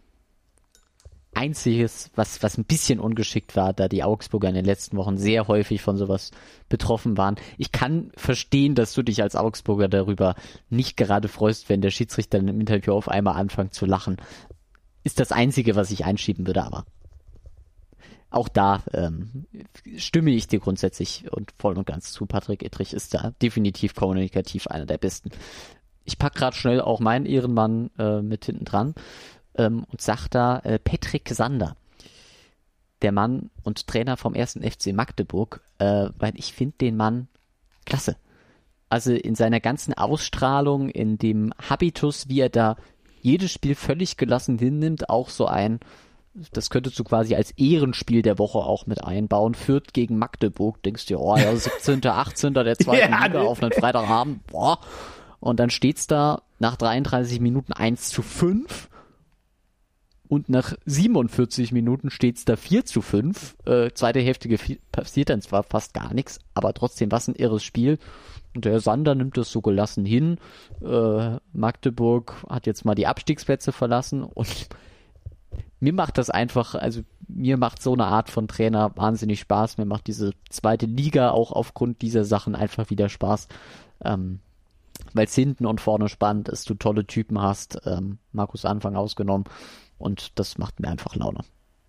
B: Einziges, was, was ein bisschen ungeschickt war, da die Augsburger in den letzten Wochen sehr häufig von sowas betroffen waren. Ich kann verstehen, dass du dich als Augsburger darüber nicht gerade freust, wenn der Schiedsrichter im Interview auf einmal anfängt zu lachen. Ist das Einzige, was ich einschieben würde, aber auch da ähm, stimme ich dir grundsätzlich und voll und ganz zu. Patrick Ittrich ist da definitiv kommunikativ einer der Besten. Ich pack gerade schnell auch meinen Ehrenmann äh, mit hinten dran. Ähm, und sagt da äh, Patrick Sander, der Mann und Trainer vom ersten F C Magdeburg, äh, weil ich finde den Mann klasse. Also in seiner ganzen Ausstrahlung, in dem Habitus, wie er da jedes Spiel völlig gelassen hinnimmt, auch so ein das könntest du quasi als Ehrenspiel der Woche auch mit einbauen. Fürth gegen Magdeburg, denkst du, oh ja, siebzehnter, achtzehnter der zweiten ja, Liga auf einen Freitagabend, boah. Und dann steht's da nach dreiunddreißig Minuten eins zu fünf und nach siebenundvierzig Minuten steht's da vier zu fünf. Äh, zweite Hälfte gefi- passiert dann zwar fast gar nichts, aber trotzdem, was ein irres Spiel. Und der Sander nimmt das so gelassen hin. Äh, Magdeburg hat jetzt mal die Abstiegsplätze verlassen und mir macht das einfach, also mir macht so eine Art von Trainer wahnsinnig Spaß. Mir macht diese zweite Liga auch aufgrund dieser Sachen einfach wieder Spaß. Ähm, weil es hinten und vorne spannend ist, du tolle Typen hast, ähm, Markus Anfang ausgenommen, und das macht mir einfach Laune.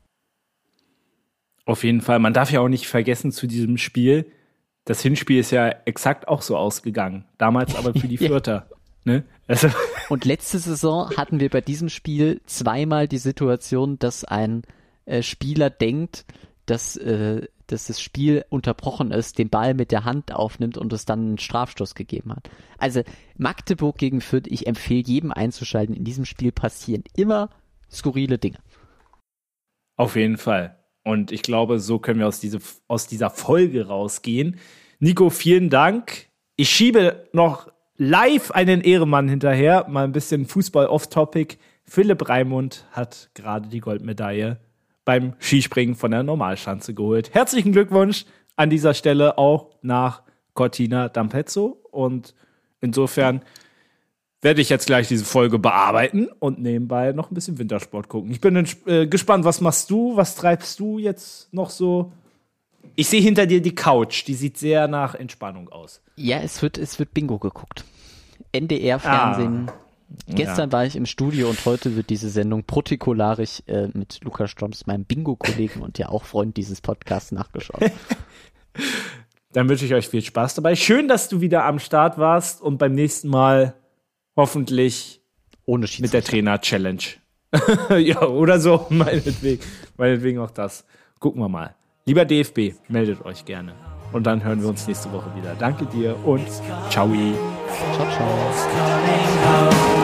A: Auf jeden Fall, man darf ja auch nicht vergessen zu diesem Spiel, das Hinspiel ist ja exakt auch so ausgegangen, damals aber für die Fürther. Ja. Ne? Also.
B: Und letzte Saison hatten wir bei diesem Spiel zweimal die Situation, dass ein äh, Spieler denkt, dass, äh, dass das Spiel unterbrochen ist, den Ball mit der Hand aufnimmt und es dann einen Strafstoß gegeben hat. Also Magdeburg gegen Fürth, ich empfehle jedem einzuschalten. In diesem Spiel passieren immer skurrile Dinge.
A: Auf jeden Fall. Und ich glaube, so können wir aus, diese, aus dieser Folge rausgehen. Nico, vielen Dank. Ich schiebe noch live einen Ehrenmann hinterher. Mal ein bisschen Fußball off-topic. Philipp Raimund hat gerade die Goldmedaille beim Skispringen von der Normalschanze geholt. Herzlichen Glückwunsch an dieser Stelle auch nach Cortina d'Ampezzo. Und insofern werde ich jetzt gleich diese Folge bearbeiten und nebenbei noch ein bisschen Wintersport gucken. Ich bin äh, gespannt, was machst du? Was treibst du jetzt noch so? Ich sehe hinter dir die Couch, die sieht sehr nach Entspannung aus.
B: Ja, es wird, es wird Bingo geguckt. N D R-Fernsehen. Ah, Gestern ja. war ich im Studio und heute wird diese Sendung protokollarisch äh, mit Lukas Stroms, meinem Bingo-Kollegen und ja auch Freund dieses Podcasts, nachgeschaut.
A: Dann wünsche ich euch viel Spaß dabei. Schön, dass du wieder am Start warst und beim nächsten Mal hoffentlich
B: ohne
A: mit der Trainer-Challenge. Ja, oder so, meinetwegen. Meinetwegen auch das. Gucken wir mal. Lieber D F B, meldet euch gerne. Und dann hören wir uns nächste Woche wieder. Danke dir und ciao.
B: Ciao, ciao.